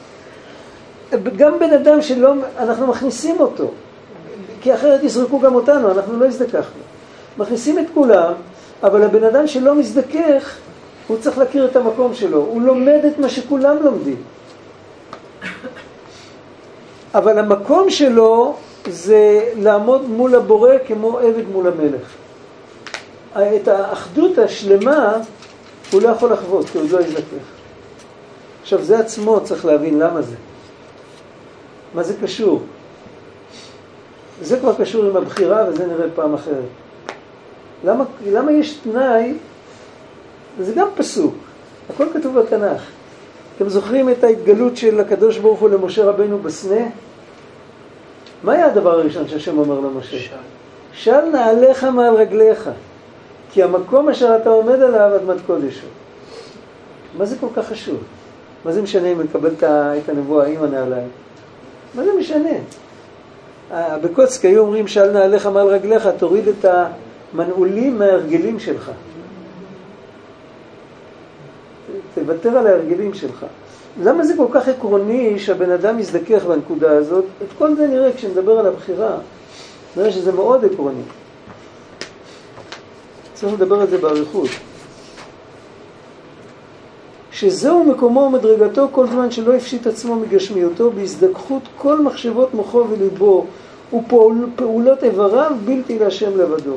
גם בן אדם שלא, אנחנו מכניסים אותו, כי אחרת יזרקו גם אותנו, אנחנו לא יזדכחנו. מכניסים את כולם, אבל הבן אדם שלא מזדכך, הוא צריך להכיר את המקום שלו, הוא לומד את מה שכולם לומדים. אבל המקום שלו זה לעמוד מול הבורא כמו עבד מול המלך. את האחדות השלמה הוא לא יכול לחוות, כי הוא לא יזדקך. עכשיו זה עצמו צריך להבין למה זה. מה זה קשור? זה כבר קשור עם הבחירה וזה נראה פעם אחרת. למה יש תנאי? זה גם פסוק. הכל כתוב בתנ"ך. אתם זוכרים את ההתגלות של הקדוש ברוך הוא למשה רבנו בסנה? מה היה הדבר הראשון שהשם אומר למשה? של נעליך מעל רגליך, כי המקום אשר אתה עומד עליו אדמת קודש הוא. מה זה כל כך חשוב? מה זה משנה אם לקבל את הנבואה עם הנעליים? מה זה משנה? בקוצק היו אומרים של נעליך מעל רגליך, תוריד את המנעולים מההרגלים שלך. תוותר על ההרגלים שלך. למה זה כל כך עקרוני שהבן אדם יזדכך בנקודה הזאת? את כל זה נראה כשנדבר על הבחירה. נראה שזה מאוד עקרוני. צריך לדבר על זה בעריכות. שזהו מקומו ומדרגתו כל זמן שלא הפשיט עצמו מגשמיותו בהזדככות כל מחשבות מוחו וליבו ופעולות איבריו בלתי להשם לבדו.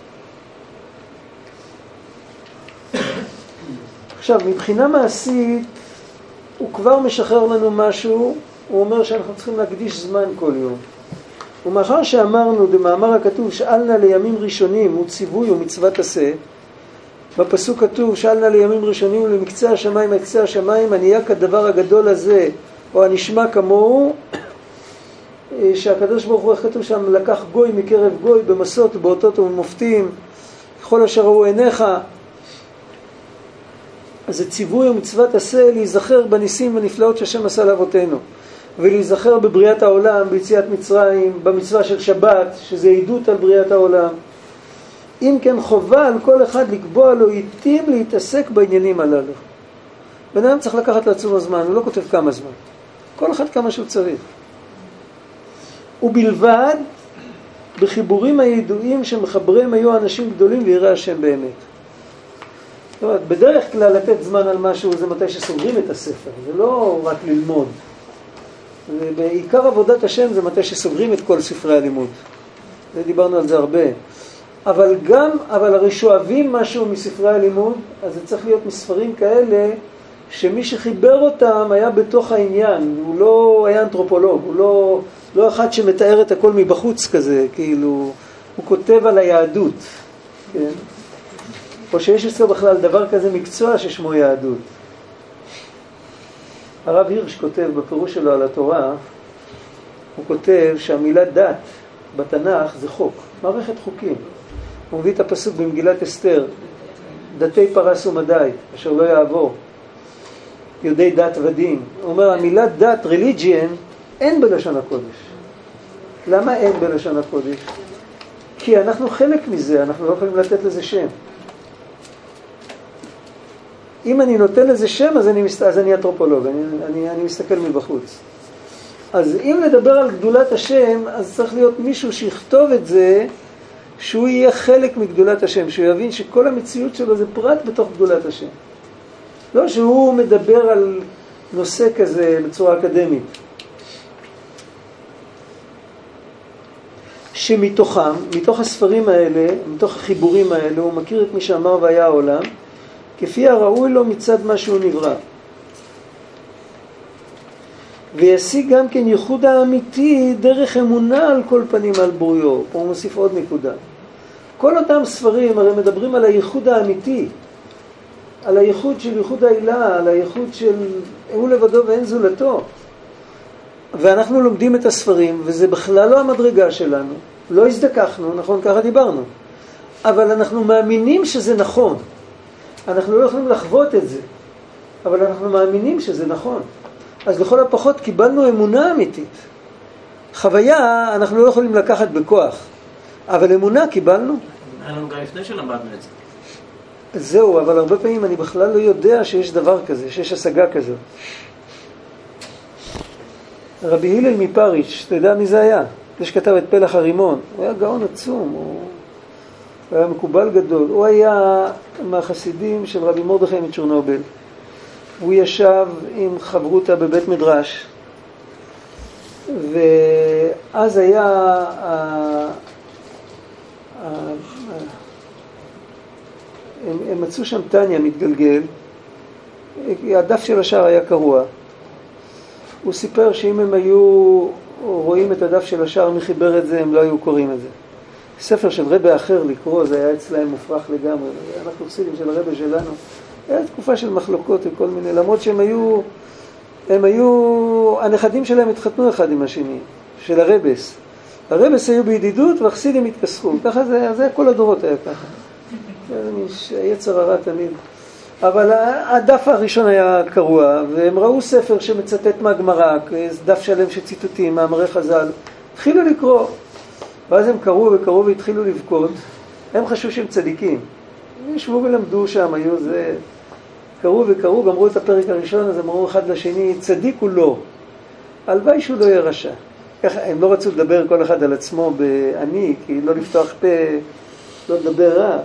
עכשיו, מבחינה מעשית, הוא כבר משחרר לנו משהו, הוא אומר שאנחנו צריכים להקדיש זמן כל יום. ומאחר שאמרנו במאמר הכתוב, שאל נא לימים ראשונים, הוא ציווי ומצוות עשה, בפסוק כתוב, שאל נא לימים ראשונים ולמקצה השמיים, מקצה השמיים, הנהיה כדבר הגדול הזה, או הנשמע כמוהו, שהקדוש ברוך הוא, איך כתוב שם, לקח גוי מקרב גוי, במסות, באותות ובמופתים, ככל אשר ראו עיניך, אז זה ציווי ומצוות עשה להיזכר בניסים ונפלאות שהשם עשה לאבותינו, ולהיזכר בבריאת העולם, ביציאת מצרים, במצווה של שבת, שזה עדות על בריאת העולם. אם כן חובה על כל אחד לקבוע לו עיתים להתעסק בעניינים הללו. בן אדם צריך לקחת לעצמו זמן, הוא לא כותב כמה זמן. כל אחד כמה שהוא צריך. ובלבד בחיבורים הידועים שמחברים היו אנשים גדולים ויראה השם באמת. זאת אומרת, בדרך כלל לתת זמן על משהו זה מתי שסוגרים את הספר, זה לא רק ללמוד. בעיקר עבודת השם זה מתי שסוגרים את כל ספרי הלימוד. דיברנו על זה הרבה. אבל הרי שואבים משהו מספרי הלימוד, אז זה צריך להיות מספרים כאלה שמי שחיבר אותם היה בתוך העניין, הוא לא היה אנתרופולוג, הוא לא אחד שמתאר את הכל מבחוץ כזה, כאילו הוא כותב על היהדות, כן? או שיש אצלו בכלל דבר כזה מקצוע ששמו יהדות. הרב הירש כותב בפירוש שלו על התורה, הוא כותב שהמילה דת בתנ"ך זה חוק, מערכת חוקים. הוא מביא את הפסוק במגילת אסתר, דתי פרס ומדי, אשר לא יעבור, יודעי דת ודין. הוא אומר, המילה דת, religion, אין בלשון הקודש. למה אין בלשון הקודש? כי אנחנו חלק מזה, אנחנו לא יכולים לתת לזה שם. אם אני נותן לזה שם, אז אני אנתרופולוג, אני מסתכל מבחוץ. אז אם לדבר על גדולת השם, אז צריך להיות מישהו שיכתוב את זה, שהוא יהיה חלק מגדולת השם, שהוא יבין שכל המציאות שלו זה פרט בתוך גדולת השם. לא שהוא מדבר על נושא כזה בצורה אקדמית. שמתוכם, מתוך הספרים האלה, מתוך החיבורים האלה, הוא מכיר את מי שאמר והיה העולם, כפי הראוי לו מצד מה שהוא נברא. וישיג גם כן ייחוד האמיתי דרך אמונה על כל פנים על בוריו. פה הוא מוסיף עוד נקודה. כל אותם ספרים הרי מדברים על הייחוד האמיתי, על הייחוד של ייחוד העילה, על הייחוד של הוא לבדו ואין זולתו. ואנחנו לומדים את הספרים, וזה בכלל לא המדרגה שלנו. לא הזדככנו, נכון? ככה דיברנו. אבל אנחנו מאמינים שזה נכון. אנחנו לא יכולים לחוות את זה, אבל אנחנו מאמינים שזה נכון. אז לכל הפחות קיבלנו אמונה אמיתית. חוויה אנחנו לא יכולים לקחת בכוח, אבל אמונה קיבלנו. היה לנו גם לפני שלמדנו את זה. זהו, אבל הרבה פעמים אני בכלל לא יודע שיש דבר כזה, שיש השגה כזאת. רבי הלל מפריץ', אתה יודע מי זה היה? זה שכתב את פלח הרימון. הוא היה גאון עצום, הוא היה מקובל גדול. הוא היה מהחסידים של רבי מרדכי מצ'רנובל. הוא ישב עם חברותה בבית מדרש, ואז היה הם מצאו שם טניה מתגלגל, הדף של השער היה קרוע. הוא סיפר שאם הם היו רואים את הדף של השער מחיבר את זה, הם לא היו קוראים את זה. ספר של רבי אחר לקרוא, זה היה אצלהם מופרך לגמרי. אנחנו חסידים של הרבי שלנו. היה תקופה של מחלוקות וכל מיני, למרות שהם היו, הנכדים שלהם התחתנו אחד עם השני, של הרבס. הרבס היו בידידות והחסידים התכסחו. ככה זה כל הדורות היה ככה. יצר הרע תמיד. אבל הדף הראשון היה קרוע, והם ראו ספר שמצטט מהגמרא, דף שלם של ציטוטים, מאמרי חז"ל. התחילו לקרוא, ואז הם קראו והתחילו לבכות. הם חשבו שהם צדיקים. הם ישבו ולמדו שם, היו זה... קראו, גמרו את הפרק הראשון, אז אמרו אחד לשני, צדיק הוא לא. הלוואי שהוא לא יהיה רשע. ככה, הם לא רצו לדבר כל אחד על עצמו בעני, כי לא לפתוח פה, לא לדבר רע.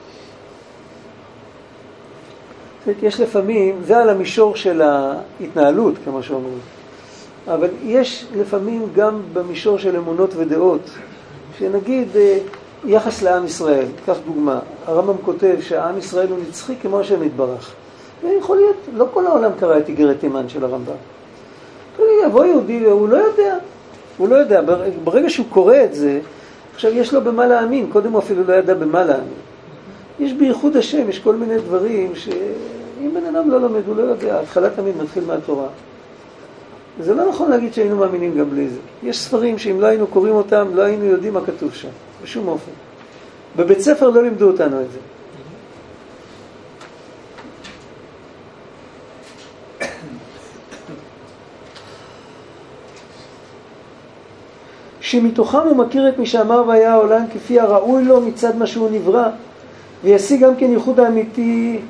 יש לפעמים, זה על המישור של ההתנהלות, כמו שאומרים. אבל יש לפעמים גם במישור של אמונות ודעות, שנגיד יחס לעם ישראל, כך דוגמה, הרמב"ם כותב שהעם ישראל הוא נצחי כמו השם יתברך. ויכול להיות, לא כל העולם קרא את איגרת תימן של הרמב"ם. יבוא יהודי והוא לא יודע, ברגע שהוא קורא את זה, עכשיו יש לו במה להאמין, קודם הוא אפילו לא ידע במה להאמין. יש בייחוד השם, יש כל מיני דברים שאם בן אדם לא לומד, הוא לא יודע, התחלה תמיד מתחיל מהתורה. זה לא נכון להגיד שהיינו מאמינים גם בלי זה. יש ספרים שאם לא היינו קוראים אותם, לא היינו יודעים מה כתוב שם, בשום אופן. בבית ספר לא לימדו אותנו את זה. שמתוכם הוא מכיר את מי שאמר והיה העולם כפי הראוי לו מצד מה שהוא נברא, וישיג גם כן ייחוד האמיתי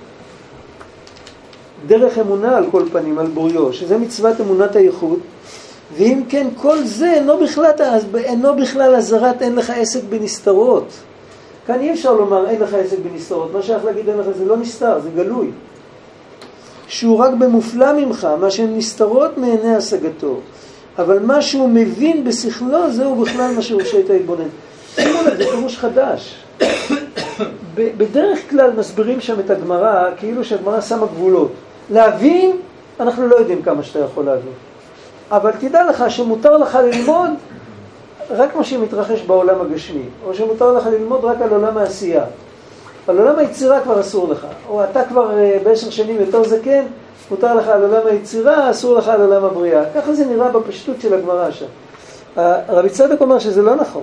דרך אמונה על כל פנים, על בוריו, שזה מצוות אמונת הייחוד. ואם כן, כל זה אינו בכלל הזרת אין לך עסק בנסתרות. כאן אי אפשר לומר אין לך עסק בנסתרות. מה שאנחנו להגיד אין לך, זה לא נסתר, זה גלוי. שהוא רק במופלא ממך, מה שהן נסתרות מעיני השגתו. אבל מה שהוא מבין בשכלו, זהו בכלל מה שהוא שאתה התבונן. שימו לב, זה פירוש חדש. בדרך כלל מסבירים שם את הגמרא, כאילו שהגמרא שמה גבולות. להבין, אנחנו לא יודעים כמה שאתה יכול להבין. אבל תדע לך שמותר לך ללמוד רק מה שמתרחש בעולם הגשמי, או שמותר לך ללמוד רק על עולם העשייה. על עולם היצירה כבר אסור לך, או אתה כבר ב10 שנים יותר זקן, מותר לך על עולם היצירה, אסור לך על עולם הבריאה. ככה זה נראה בפשטות של הגמרא שם. רבי צדוק אומר שזה לא נכון.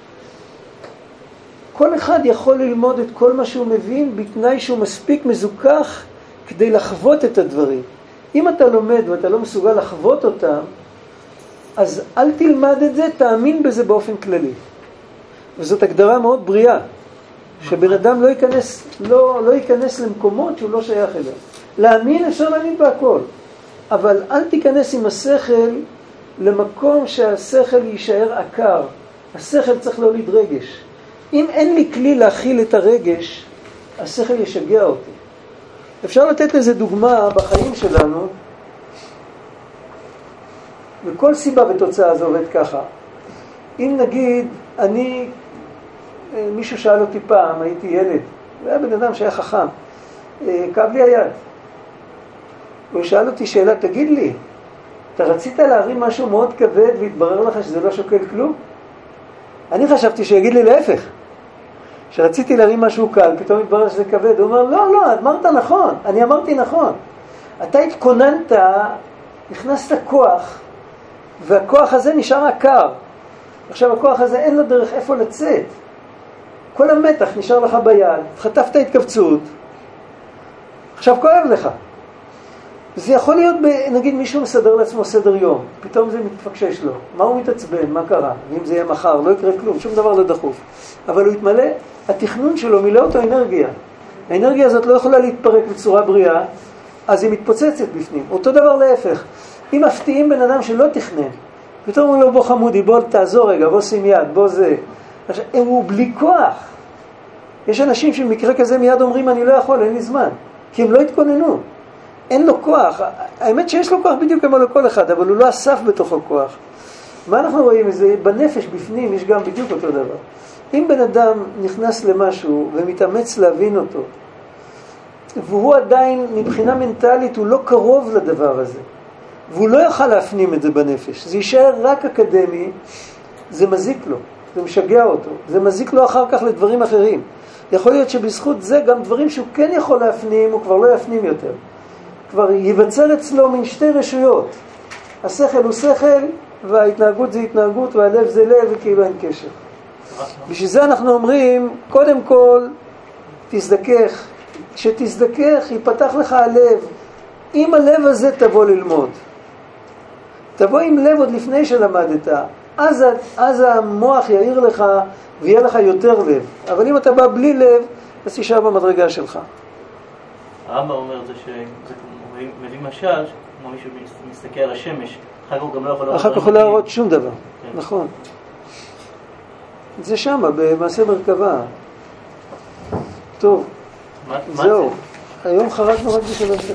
כל אחד יכול ללמוד את כל מה שהוא מבין בתנאי שהוא מספיק מזוכח כדי לחוות את הדברים. אם אתה לומד ואתה לא מסוגל לחוות אותם, אז אל תלמד את זה, תאמין בזה באופן כללי. וזאת הגדרה מאוד בריאה, שבן אדם לא ייכנס למקומות שהוא לא שייך אליו. להאמין אפשר להאמין בהכל, אבל אל תיכנס עם השכל למקום שהשכל יישאר עקר. השכל צריך להוליד רגש. אם אין לי כלי להכיל את הרגש, השכל ישגע אותי. אפשר לתת לזה דוגמה בחיים שלנו, וכל סיבה ותוצאה זה עובד ככה. אם נגיד, מישהו שאל אותי פעם, הייתי ילד, והיה בן אדם שהיה חכם, כאב לי היד. הוא שאל אותי שאלה, תגיד לי, אתה רצית להרים משהו מאוד כבד והתברר לך שזה לא שוקל כלום? אני חשבתי שיגיד לי להפך. שרציתי להרים משהו קל, פתאום התברר שזה כבד. הוא אומר, לא, אמרת נכון, אני אמרתי נכון. אתה התכוננת, נכנסת כוח, והכוח הזה נשאר עקר. עכשיו הכוח הזה אין לו דרך איפה לצאת. כל המתח נשאר לך ביד, חטפת התכווצות, עכשיו כואב לך. זה יכול להיות, נגיד מישהו מסדר לעצמו סדר יום, פתאום זה מתפקשש לו, מה הוא מתעצבן, מה קרה, ואם זה יהיה מחר, לא יקרה כלום, שום דבר לא דחוף. אבל הוא יתמלא, התכנון שלו מילא אותו אנרגיה. האנרגיה הזאת לא יכולה להתפרק בצורה בריאה, אז היא מתפוצצת בפנים. אותו דבר להפך. אם מפתיעים בן אדם שלא תכנן, פתאום הוא לא בוא חמודי, בוא תעזור רגע, בוא שים יד, בוא זה. עכשיו, הוא בלי כוח. יש אנשים שבמקרה כזה מיד אומרים, אני לא יכול, אין לי זמן. כי הם לא התכוננו. אין לו כוח. האמת שיש לו כוח בדיוק כמו לכל אחד, אבל הוא לא אסף בתוכו כוח. מה אנחנו רואים? זה בנפש בפנים יש גם בדיוק אותו דבר. אם בן אדם נכנס למשהו ומתאמץ להבין אותו, והוא עדיין מבחינה מנטלית הוא לא קרוב לדבר הזה, והוא לא יוכל להפנים את זה בנפש, זה יישאר רק אקדמי, זה מזיק לו, זה משגע אותו, זה מזיק לו אחר כך לדברים אחרים. יכול להיות שבזכות זה גם דברים שהוא כן יכול להפנים, הוא כבר לא יפנים יותר. כבר ייווצר אצלו מן שתי רשויות. השכל הוא שכל, וההתנהגות זה התנהגות, והלב זה לב, וכאילו אין קשר. בשביל זה אנחנו אומרים, קודם כל, תזדכך. כשתזדכך, ייפתח לך הלב. עם הלב הזה תבוא ללמוד. תבוא עם לב עוד לפני שלמדת. אז המוח יעיר לך, ויהיה לך יותר לב. אבל אם אתה בא בלי לב, אז תישאר במדרגה שלך. הרמב"ם אומר את זה מביא משל, כמו מישהו מסתכל על השמש, אחר כך הוא גם לא יכול להראות. אחר כך הוא לא להראות שום דבר, נכון. זה שמה, במעשה מרכבה. טוב, זהו. היום חרגנו רק בשביל זה.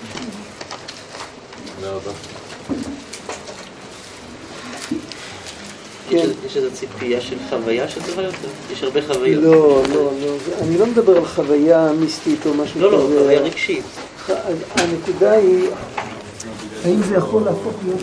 תודה רבה. יש איזו ציפייה של חוויה של דבר יותר? יש הרבה חוויות. לא. אני לא מדבר על חוויה מיסטית או משהו. לא, חוויה רגשית. הנקודה היא, האם זה יכול להפוך להיות